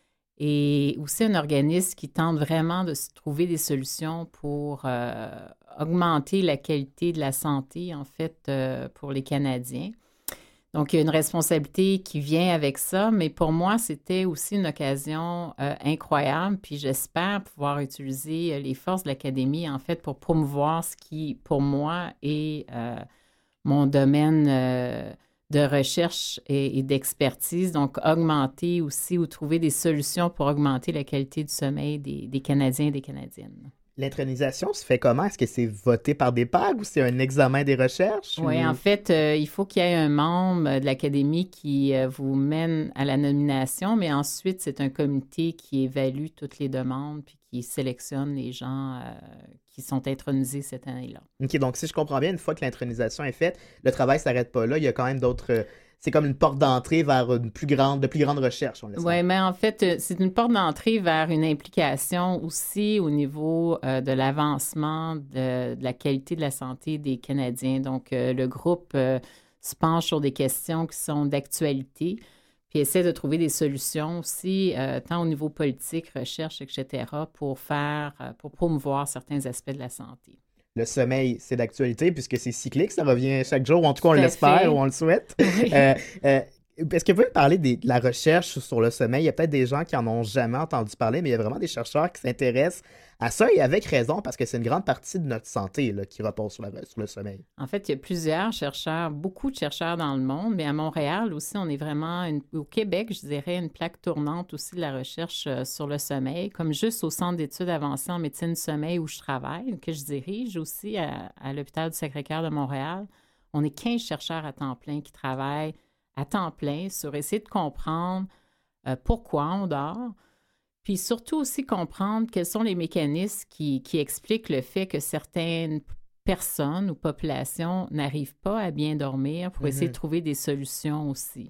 est aussi un organisme qui tente vraiment de se trouver des solutions pour euh, augmenter la qualité de la santé, en fait, euh, pour les Canadiens. Donc, il y a une responsabilité qui vient avec ça, mais pour moi, c'était aussi une occasion euh, incroyable, puis j'espère pouvoir utiliser les forces de l'Académie, en fait, pour promouvoir ce qui, pour moi, est euh, mon domaine euh, de recherche et, et d'expertise, donc augmenter aussi ou trouver des solutions pour augmenter la qualité du sommeil des, des Canadiens et des Canadiennes. L'intronisation se fait comment? Est-ce que c'est voté par des pairs ou c'est un examen des recherches? Oui, ou... en fait, euh, il faut qu'il y ait un membre de l'Académie qui euh, vous mène à la nomination, mais ensuite, c'est un comité qui évalue toutes les demandes puis qui sélectionne les gens euh, qui sont intronisés cette année-là. OK, donc si je comprends bien, une fois que l'intronisation est faite, le travail ne s'arrête pas là. Il y a quand même d'autres... C'est comme une porte d'entrée vers une plus grande, de plus grandes recherches. Oui, mais en fait, c'est une porte d'entrée vers une implication aussi au niveau euh, de l'avancement de, de la qualité de la santé des Canadiens. Donc, euh, le groupe euh, se penche sur des questions qui sont d'actualité, puis essaie de trouver des solutions aussi, euh, tant au niveau politique, recherche, et cetera, pour faire, euh, pour promouvoir certains aspects de la santé. Le sommeil, c'est d'actualité puisque c'est cyclique, ça revient chaque jour, ou en tout cas on l'espère ou on le souhaite. Oui. Euh, euh, est-ce que vous pouvez me parler des, de la recherche sur le sommeil? Il y a peut-être des gens qui n'en ont jamais entendu parler, mais il y a vraiment des chercheurs qui s'intéressent à ça et avec raison parce que c'est une grande partie de notre santé là, qui repose sur, la, sur le sommeil. En fait, il y a plusieurs chercheurs, beaucoup de chercheurs dans le monde, mais à Montréal aussi, on est vraiment, une, au Québec, je dirais, une plaque tournante aussi de la recherche euh, sur le sommeil, comme juste au Centre d'études avancées en médecine du sommeil où je travaille, que je dirige aussi à, à l'hôpital du Sacré-Cœur de Montréal. On est quinze chercheurs à temps plein qui travaillent à temps plein sur essayer de comprendre euh, pourquoi on dort, puis surtout aussi comprendre quels sont les mécanismes qui, qui expliquent le fait que certaines personnes ou populations n'arrivent pas à bien dormir pour mm-hmm. essayer de trouver des solutions aussi.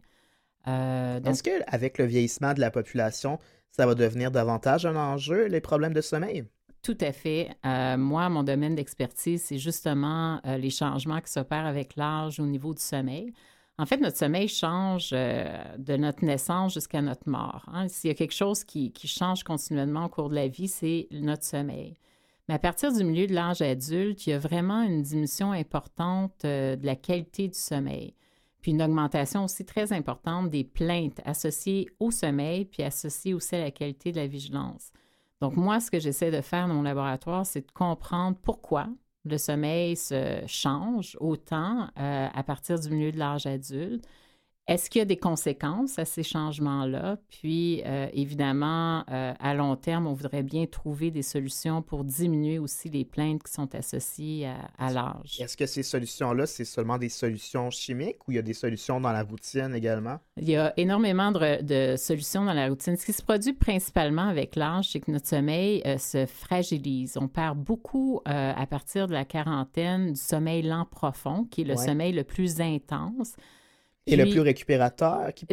Euh, donc... Est-ce qu'avec le vieillissement de la population, ça va devenir davantage un enjeu, les problèmes de sommeil? Tout à fait. Euh, moi, mon domaine d'expertise, c'est justement euh, les changements qui s'opèrent avec l'âge au niveau du sommeil. En fait, notre sommeil change euh, de notre naissance jusqu'à notre mort. Hein. S'il y a quelque chose qui, qui change continuellement au cours de la vie, c'est notre sommeil. Mais à partir du milieu de l'âge adulte, il y a vraiment une diminution importante euh, de la qualité du sommeil. Puis une augmentation aussi très importante des plaintes associées au sommeil, puis associées aussi à la qualité de la vigilance. Donc moi, ce que j'essaie de faire dans mon laboratoire, c'est de comprendre pourquoi le sommeil se change autant euh, à partir du milieu de l'âge adulte Est-ce qu'il y a des conséquences à ces changements-là? Puis, euh, évidemment, euh, à long terme, on voudrait bien trouver des solutions pour diminuer aussi les plaintes qui sont associées à, à l'âge. Est-ce que ces solutions-là, c'est seulement des solutions chimiques ou il y a des solutions dans la routine également? Il y a énormément de, de solutions dans la routine. Ce qui se produit principalement avec l'âge, c'est que notre sommeil euh, se fragilise. On perd beaucoup euh, à partir de la quarantaine du sommeil lent profond, qui est le ouais. sommeil le plus intense. Et Puis, le plus récupérateur? Qui...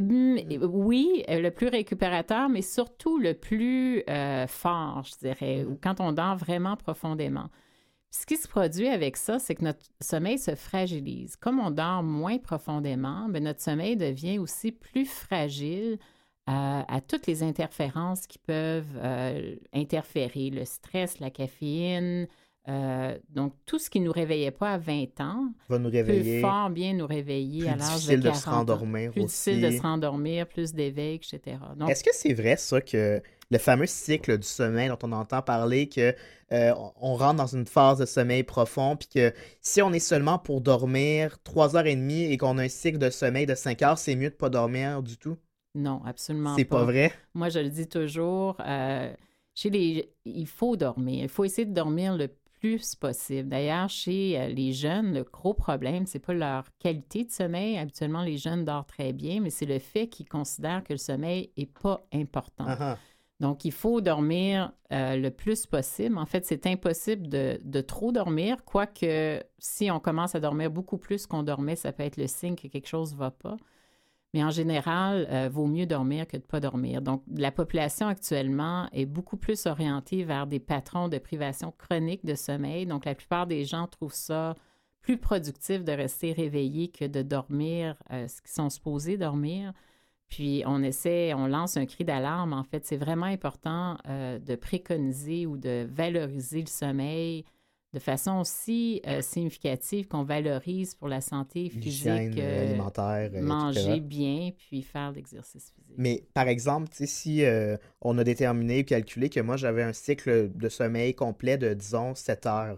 Oui, le plus récupérateur, mais surtout le plus euh, fort, je dirais, ou quand on dort vraiment profondément. Puis ce qui se produit avec ça, c'est que notre sommeil se fragilise. Comme on dort moins profondément, bien, notre sommeil devient aussi plus fragile euh, à toutes les interférences qui peuvent euh, interférer, le stress, la caféine. Euh, donc, tout ce qui ne nous réveillait pas à vingt ans va nous réveiller, peut fort bien nous réveiller à l'âge de quarante ans. Plus difficile de se rendormir plus aussi. difficile de se rendormir, plus d'éveil, et cetera. Donc, est-ce que c'est vrai, ça, que le fameux cycle du sommeil dont on entend parler, que euh, on rentre dans une phase de sommeil profond, puis que si on est seulement pour dormir trois heures et demie et qu'on a un cycle de sommeil de cinq heures, c'est mieux de ne pas dormir du tout? Non, absolument c'est pas. C'est pas vrai? Moi, je le dis toujours, euh, chez les... il faut dormir. Il faut essayer de dormir le plus possible. D'ailleurs, chez euh, les jeunes, le gros problème, c'est pas leur qualité de sommeil. Habituellement, les jeunes dorment très bien, mais c'est le fait qu'ils considèrent que le sommeil n'est pas important. Uh-huh. Donc, il faut dormir euh, le plus possible. En fait, c'est impossible de, de trop dormir, quoique si on commence à dormir beaucoup plus qu'on dormait, ça peut être le signe que quelque chose ne va pas. Mais en général, il euh, vaut mieux dormir que de ne pas dormir. Donc, la population actuellement est beaucoup plus orientée vers des patrons de privation chronique de sommeil. Donc, la plupart des gens trouvent ça plus productif de rester réveillés que de dormir euh, ce qu'ils sont supposés dormir. Puis, on essaie, on lance un cri d'alarme. En fait, c'est vraiment important euh, de préconiser ou de valoriser le sommeil de façon aussi euh, significative qu'on valorise pour la santé physique, euh, alimentaire, manger et cetera. Bien, puis faire l'exercice physique. Mais par exemple, si euh, on a déterminé ou calculé que moi, j'avais un cycle de sommeil complet de, disons, sept heures,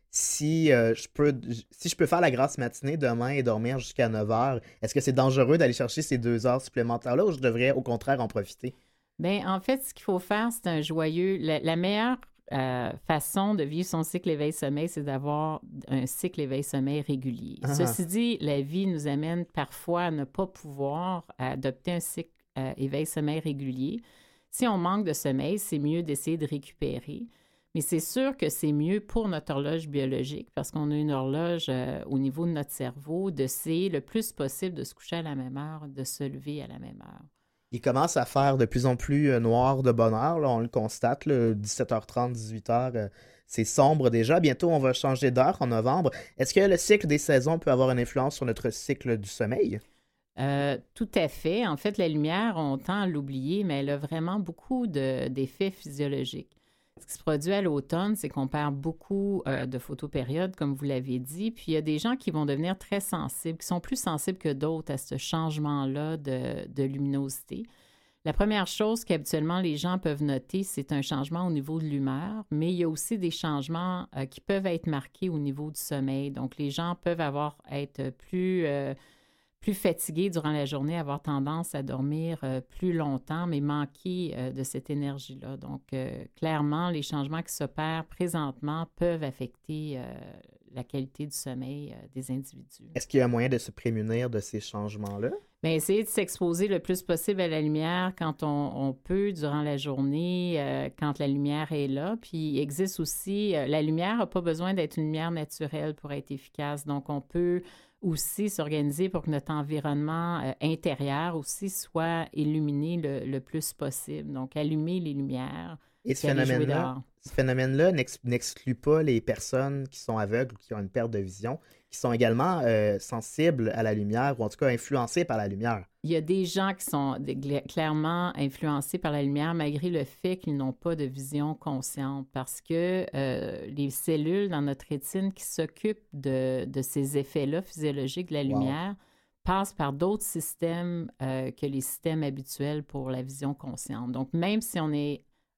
si, euh, je peux, si je peux faire la grasse matinée demain et dormir jusqu'à neuf heures, est-ce que c'est dangereux d'aller chercher ces deux heures supplémentaires-là ou je devrais au contraire en profiter? Bien, en fait, ce qu'il faut faire, c'est un joyeux... La, la meilleure Euh, façon de vivre son cycle éveil-sommeil, c'est d'avoir un cycle éveil-sommeil régulier. Uh-huh. Ceci dit, la vie nous amène parfois à ne pas pouvoir adopter un cycle euh, éveil-sommeil régulier. Si on manque de sommeil, c'est mieux d'essayer de récupérer. Mais c'est sûr que c'est mieux pour notre horloge biologique parce qu'on a une horloge euh, au niveau de notre cerveau d'essayer le plus possible de se coucher à la même heure, de se lever à la même heure. Il commence à faire de plus en plus euh, noir de bonne heure, là, on le constate, là, dix-sept heures trente, dix-huit heures, euh, c'est sombre déjà. Bientôt, on va changer d'heure en novembre. Est-ce que le cycle des saisons peut avoir une influence sur notre cycle du sommeil? Euh, tout à fait. En fait, la lumière, on tend à l'oublier, mais elle a vraiment beaucoup de, d'effets physiologiques. Ce qui se produit à l'automne, c'est qu'on perd beaucoup euh, de photopériodes, comme vous l'avez dit. Puis, il y a des gens qui vont devenir très sensibles, qui sont plus sensibles que d'autres à ce changement-là de, de luminosité. La première chose qu'habituellement les gens peuvent noter, c'est un changement au niveau de l'humeur, mais il y a aussi des changements euh, qui peuvent être marqués au niveau du sommeil. Donc, les gens peuvent avoir être plus... Euh, plus fatigués durant la journée, avoir tendance à dormir euh, plus longtemps, mais manquer euh, de cette énergie-là. Donc, euh, clairement, les changements qui s'opèrent présentement peuvent affecter euh, la qualité du sommeil euh, des individus. Est-ce qu'il y a un moyen de se prémunir de ces changements-là? Bien, essayer de s'exposer le plus possible à la lumière quand on, on peut durant la journée, euh, quand la lumière est là. Puis, il existe aussi, euh, la lumière n'a pas besoin d'être une lumière naturelle pour être efficace. Donc, on peut aussi s'organiser pour que notre environnement euh, intérieur aussi soit illuminé le, le plus possible. Donc, allumer les lumières. Et ce phénomène-là, ce phénomène-là n'ex- n'exclut pas les personnes qui sont aveugles ou qui ont une perte de vision, qui sont également euh, sensibles à la lumière ou en tout cas influencées par la lumière. Il y a des gens qui sont clairement influencés par la lumière malgré le fait qu'ils n'ont pas de vision consciente parce que euh, les cellules dans notre rétine qui s'occupent de, de ces effets-là physiologiques de la lumière wow. passent par d'autres systèmes euh, que les systèmes habituels pour la vision consciente. Donc, même si on est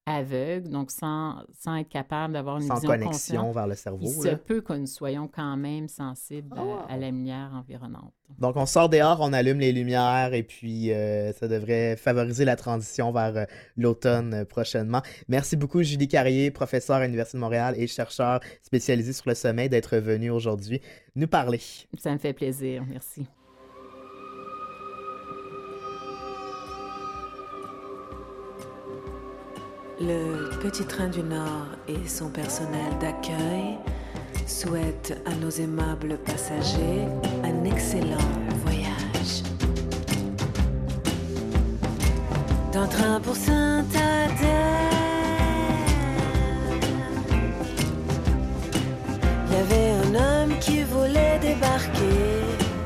aveugle, donc sans, sans être capable d'avoir une sans vision connexion consciente. vers le cerveau. Il là. se peut que nous soyons quand même sensibles oh, wow. à, à la lumière environnante. Donc, on sort dehors, on allume les lumières et puis euh, ça devrait favoriser la transition vers euh, l'automne euh, prochainement. Merci beaucoup, Julie Carrier, professeure à l'Université de Montréal et chercheur spécialisé sur le sommeil, d'être venue aujourd'hui nous parler. Ça me fait plaisir. Merci. Le Petit Train du Nord et son personnel d'accueil souhaitent à nos aimables passagers un excellent voyage. D'un train pour Sainte-Adèle, il y avait un homme qui voulait débarquer,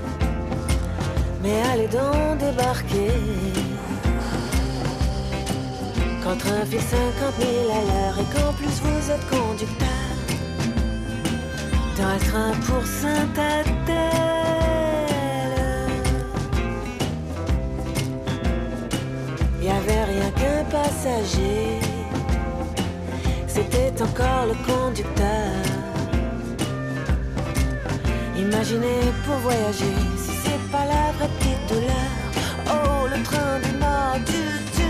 mais allez donc débarquer. Quand train fait cinquante mille à l'heure et qu'en plus vous êtes conducteur dans le train pour Sainte-Adèle, il n'y avait rien qu'un passager, c'était encore le conducteur. Imaginez pour voyager, si c'est pas la vraie petite douleur. Oh, le train du Nord, du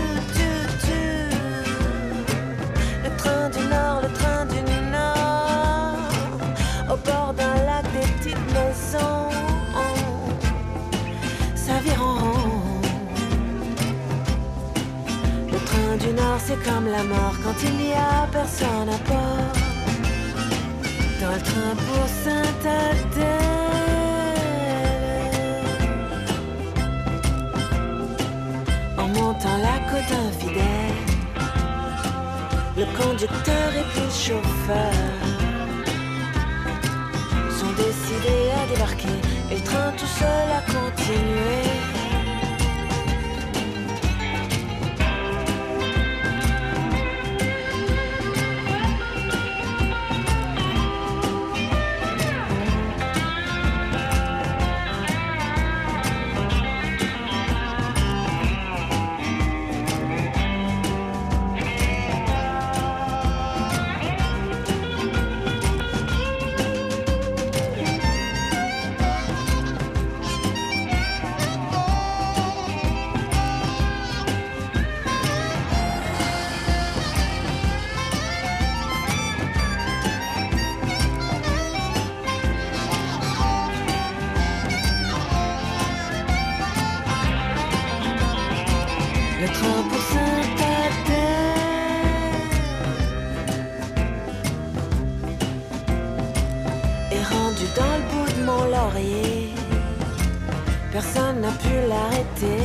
le train du Nord, le train du Nord, au bord d'un lac, des petites maisons, ça vire en rond. Le train du Nord, c'est comme la mort quand il n'y a personne à bord. Dans le train pour Sainte-Adèle, en montant la côte infidèle, le conducteur et puis le chauffeur sont décidés à débarquer et le train tout seul a continué. Personne n'a pu l'arrêter.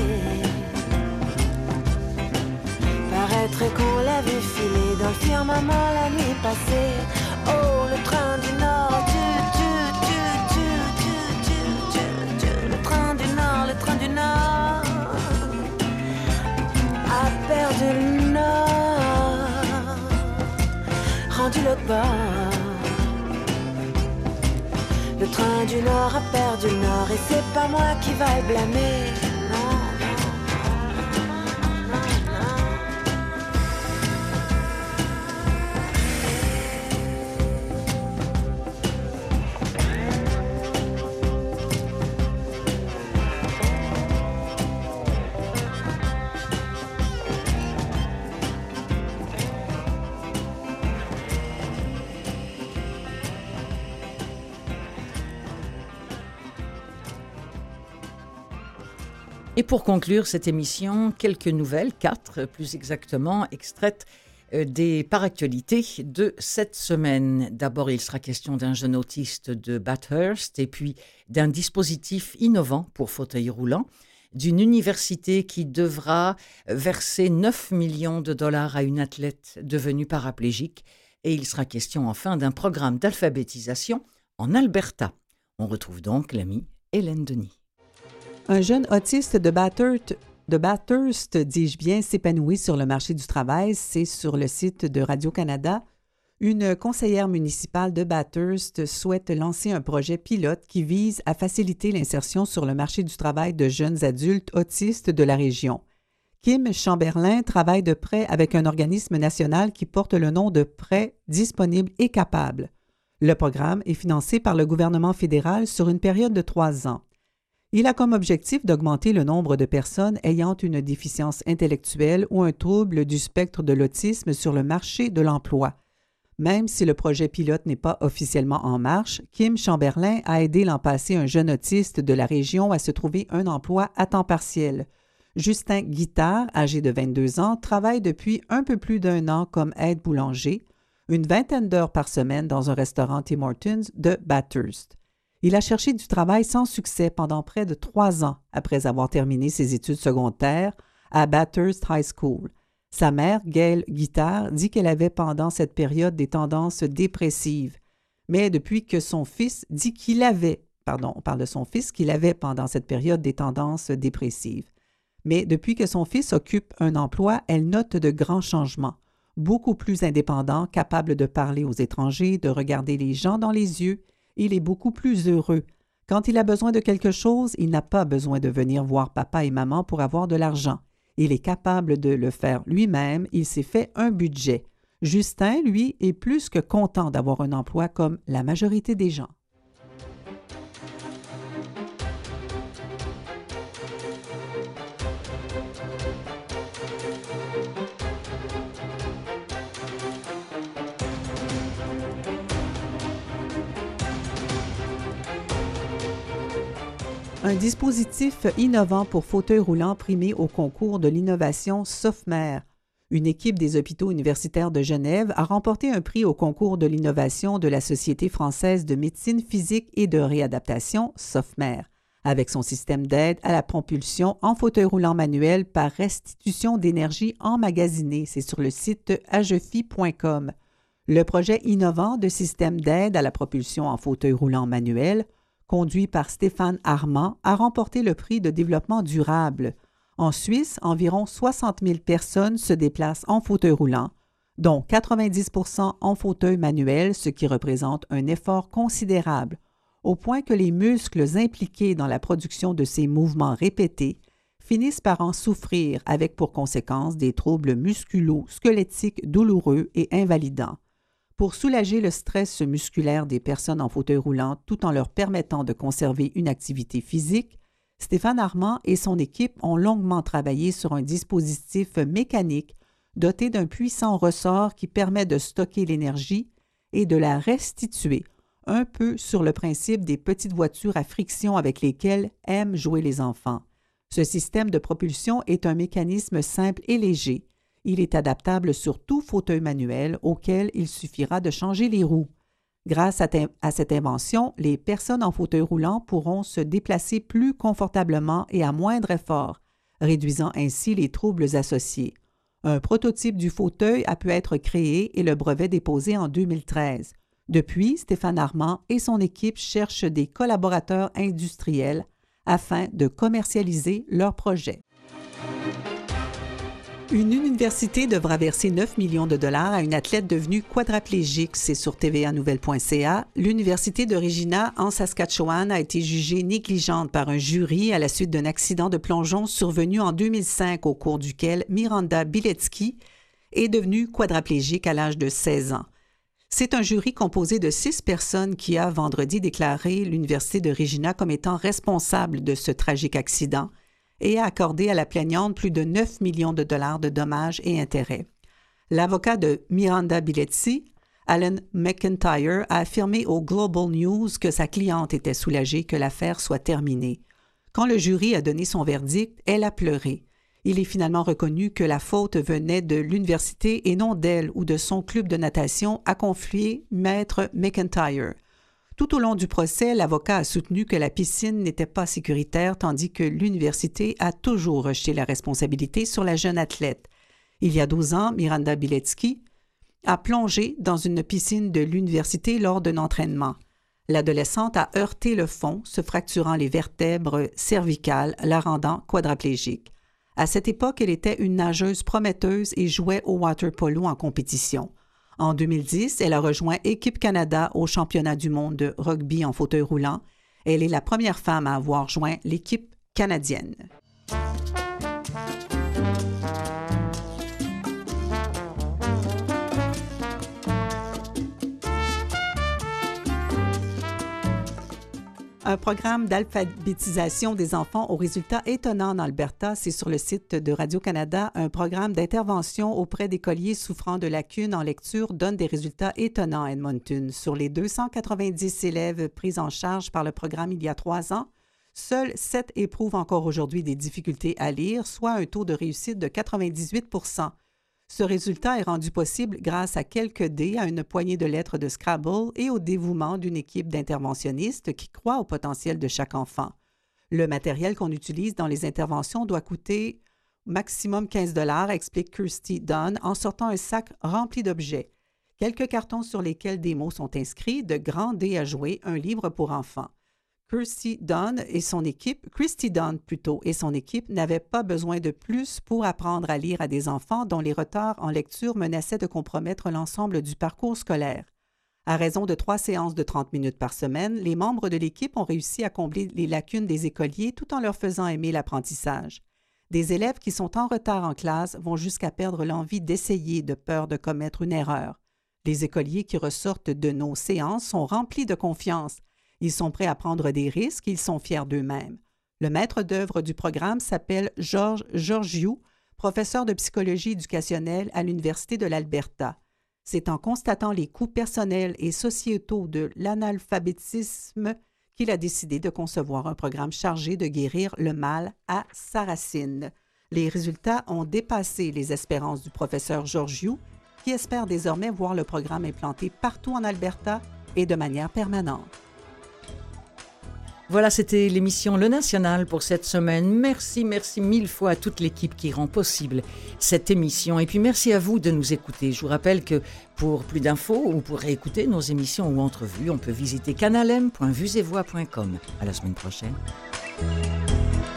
Paraîtrait qu'on l'a vu filer dans le firmament la nuit passée. Oh, le train du Nord, tu, tu, tu, tu, tu, tu, tu, tu. Le train du Nord, le train du Nord a perdu le Nord, rendu l'autre bord. Le train du Nord a perdu le Nord et c'est pas moi qui va le blâmer. Non, Et pour conclure cette émission, quelques nouvelles, quatre plus exactement, extraites des paractualités de cette semaine. D'abord, il sera question d'un jeune autiste de Bathurst et puis d'un dispositif innovant pour fauteuil roulant, d'une université qui devra verser neuf millions de dollars à une athlète devenue paraplégique et il sera question enfin d'un programme d'alphabétisation en Alberta. On retrouve donc l'amie Hélène Denis. Un jeune autiste de Bathurst, de Bathurst, dis-je bien, s'épanouit sur le marché du travail. C'est sur le site de Radio-Canada. Une conseillère municipale de Bathurst souhaite lancer un projet pilote qui vise à faciliter l'insertion sur le marché du travail de jeunes adultes autistes de la région. Kim Chamberlain travaille de près avec un organisme national qui porte le nom de Prêts disponibles et capables. Le programme est financé par le gouvernement fédéral sur une période de trois ans. Il a comme objectif d'augmenter le nombre de personnes ayant une déficience intellectuelle ou un trouble du spectre de l'autisme sur le marché de l'emploi. Même si le projet pilote n'est pas officiellement en marche, Kim Chamberlain a aidé l'an passé un jeune autiste de la région à se trouver un emploi à temps partiel. Justin Guittard, âgé de vingt-deux ans, travaille depuis un peu plus d'un an comme aide-boulanger, une vingtaine d'heures par semaine dans un restaurant Tim Hortons de Bathurst. Il a cherché du travail sans succès pendant près de trois ans après avoir terminé ses études secondaires à Bathurst High School. Sa mère, Gail Guittard, dit qu'elle avait pendant cette période des tendances dépressives. Mais depuis que son fils dit qu'il avait, pardon, on parle de son fils, qu'il avait pendant cette période des tendances dépressives. Mais depuis que son fils occupe un emploi, elle note de grands changements. Beaucoup plus indépendant, capable de parler aux étrangers, de regarder les gens dans les yeux, il est beaucoup plus heureux. Quand il a besoin de quelque chose, il n'a pas besoin de venir voir papa et maman pour avoir de l'argent. Il est capable de le faire lui-même, il s'est fait un budget. Justin, lui, est plus que content d'avoir un emploi comme la majorité des gens. Un dispositif innovant pour fauteuils roulants primé au concours de l'innovation Sofmer. Une équipe des hôpitaux universitaires de Genève a remporté un prix au concours de l'innovation de la Société française de médecine physique et de réadaptation, Sofmer, avec son système d'aide à la propulsion en fauteuil roulant manuel par restitution d'énergie emmagasinée. C'est sur le site agefi point com. Le projet innovant de système d'aide à la propulsion en fauteuil roulant manuel, conduit par Stéphane Armand, a remporté le prix de développement durable. En Suisse, environ soixante mille personnes se déplacent en fauteuil roulant, dont quatre-vingt-dix pour cent en fauteuil manuel, ce qui représente un effort considérable, au point que les muscles impliqués dans la production de ces mouvements répétés finissent par en souffrir, avec pour conséquence des troubles musculo-squelettiques douloureux et invalidants. Pour soulager le stress musculaire des personnes en fauteuil roulant tout en leur permettant de conserver une activité physique, Stéphane Armand et son équipe ont longuement travaillé sur un dispositif mécanique doté d'un puissant ressort qui permet de stocker l'énergie et de la restituer, un peu sur le principe des petites voitures à friction avec lesquelles aiment jouer les enfants. Ce système de propulsion est un mécanisme simple et léger. Il est adaptable sur tout fauteuil manuel auquel il suffira de changer les roues. Grâce à, à cette invention, les personnes en fauteuil roulant pourront se déplacer plus confortablement et à moindre effort, réduisant ainsi les troubles associés. Un prototype du fauteuil a pu être créé et le brevet déposé en deux mille treize. Depuis, Stéphane Armand et son équipe cherchent des collaborateurs industriels afin de commercialiser leur projet. Une université devra verser neuf millions de dollars à une athlète devenue quadraplégique. C'est sur T V A Nouvelles point C A. L'université de Regina, en Saskatchewan, a été jugée négligente par un jury à la suite d'un accident de plongeon survenu en deux mille cinq, au cours duquel Miranda Bilecki est devenue quadraplégique à l'âge de seize ans. C'est un jury composé de six personnes qui a vendredi déclaré l'université de Regina comme étant responsable de ce tragique accident et a accordé à la plaignante plus de neuf millions de dollars de dommages et intérêts. L'avocat de Miranda Bilecki, Alan McIntyre, a affirmé au Global News que sa cliente était soulagée que l'affaire soit terminée. Quand le jury a donné son verdict, elle a pleuré. Il est finalement reconnu que la faute venait de l'université et non d'elle ou de son club de natation, a confié Maître McIntyre. Tout au long du procès, l'avocat a soutenu que la piscine n'était pas sécuritaire, tandis que l'université a toujours rejeté la responsabilité sur la jeune athlète. Il y a douze ans, Miranda Bilecki a plongé dans une piscine de l'université lors d'un entraînement. L'adolescente a heurté le fond, se fracturant les vertèbres cervicales, la rendant quadraplégique. À cette époque, elle était une nageuse prometteuse et jouait au water-polo en compétition. En deux mille dix, elle a rejoint Équipe Canada au championnat du monde de rugby en fauteuil roulant. Elle est la première femme à avoir joint l'équipe canadienne. Un programme d'alphabétisation des enfants aux résultats étonnants en Alberta. C'est sur le site de Radio-Canada. Un programme d'intervention auprès d'écoliers souffrant de lacunes en lecture donne des résultats étonnants à Edmonton. Sur les deux cent quatre-vingt-dix élèves pris en charge par le programme il y a trois ans, seuls sept éprouvent encore aujourd'hui des difficultés à lire, soit un taux de réussite de quatre-vingt-dix-huit pour cent. Ce résultat est rendu possible grâce à quelques dés, à une poignée de lettres de Scrabble et au dévouement d'une équipe d'interventionnistes qui croient au potentiel de chaque enfant. Le matériel qu'on utilise dans les interventions doit coûter maximum quinze dollars, explique Kirsty Dunn, en sortant un sac rempli d'objets. Quelques cartons sur lesquels des mots sont inscrits, de grands dés à jouer, un livre pour enfants. Kirsty Dunn et son équipe, Christy Dunn plutôt, et son équipe n'avaient pas besoin de plus pour apprendre à lire à des enfants dont les retards en lecture menaçaient de compromettre l'ensemble du parcours scolaire. À raison de trois séances de trente minutes par semaine, les membres de l'équipe ont réussi à combler les lacunes des écoliers tout en leur faisant aimer l'apprentissage. Des élèves qui sont en retard en classe vont jusqu'à perdre l'envie d'essayer de peur de commettre une erreur. Les écoliers qui ressortent de nos séances sont remplis de confiance. Ils sont prêts à prendre des risques, ils sont fiers d'eux-mêmes. Le maître d'œuvre du programme s'appelle George Georgiou, professeur de psychologie éducationnelle à l'Université de l'Alberta. C'est en constatant les coûts personnels et sociétaux de l'analphabétisme qu'il a décidé de concevoir un programme chargé de guérir le mal à sa racine. Les résultats ont dépassé les espérances du professeur Georgiou, qui espère désormais voir le programme implanté partout en Alberta et de manière permanente. Voilà, c'était l'émission Le National pour cette semaine. Merci, merci mille fois à toute l'équipe qui rend possible cette émission. Et puis merci à vous de nous écouter. Je vous rappelle que pour plus d'infos ou pour réécouter nos émissions ou entrevues, on peut visiter canalem point vues et voix point com. À la semaine prochaine.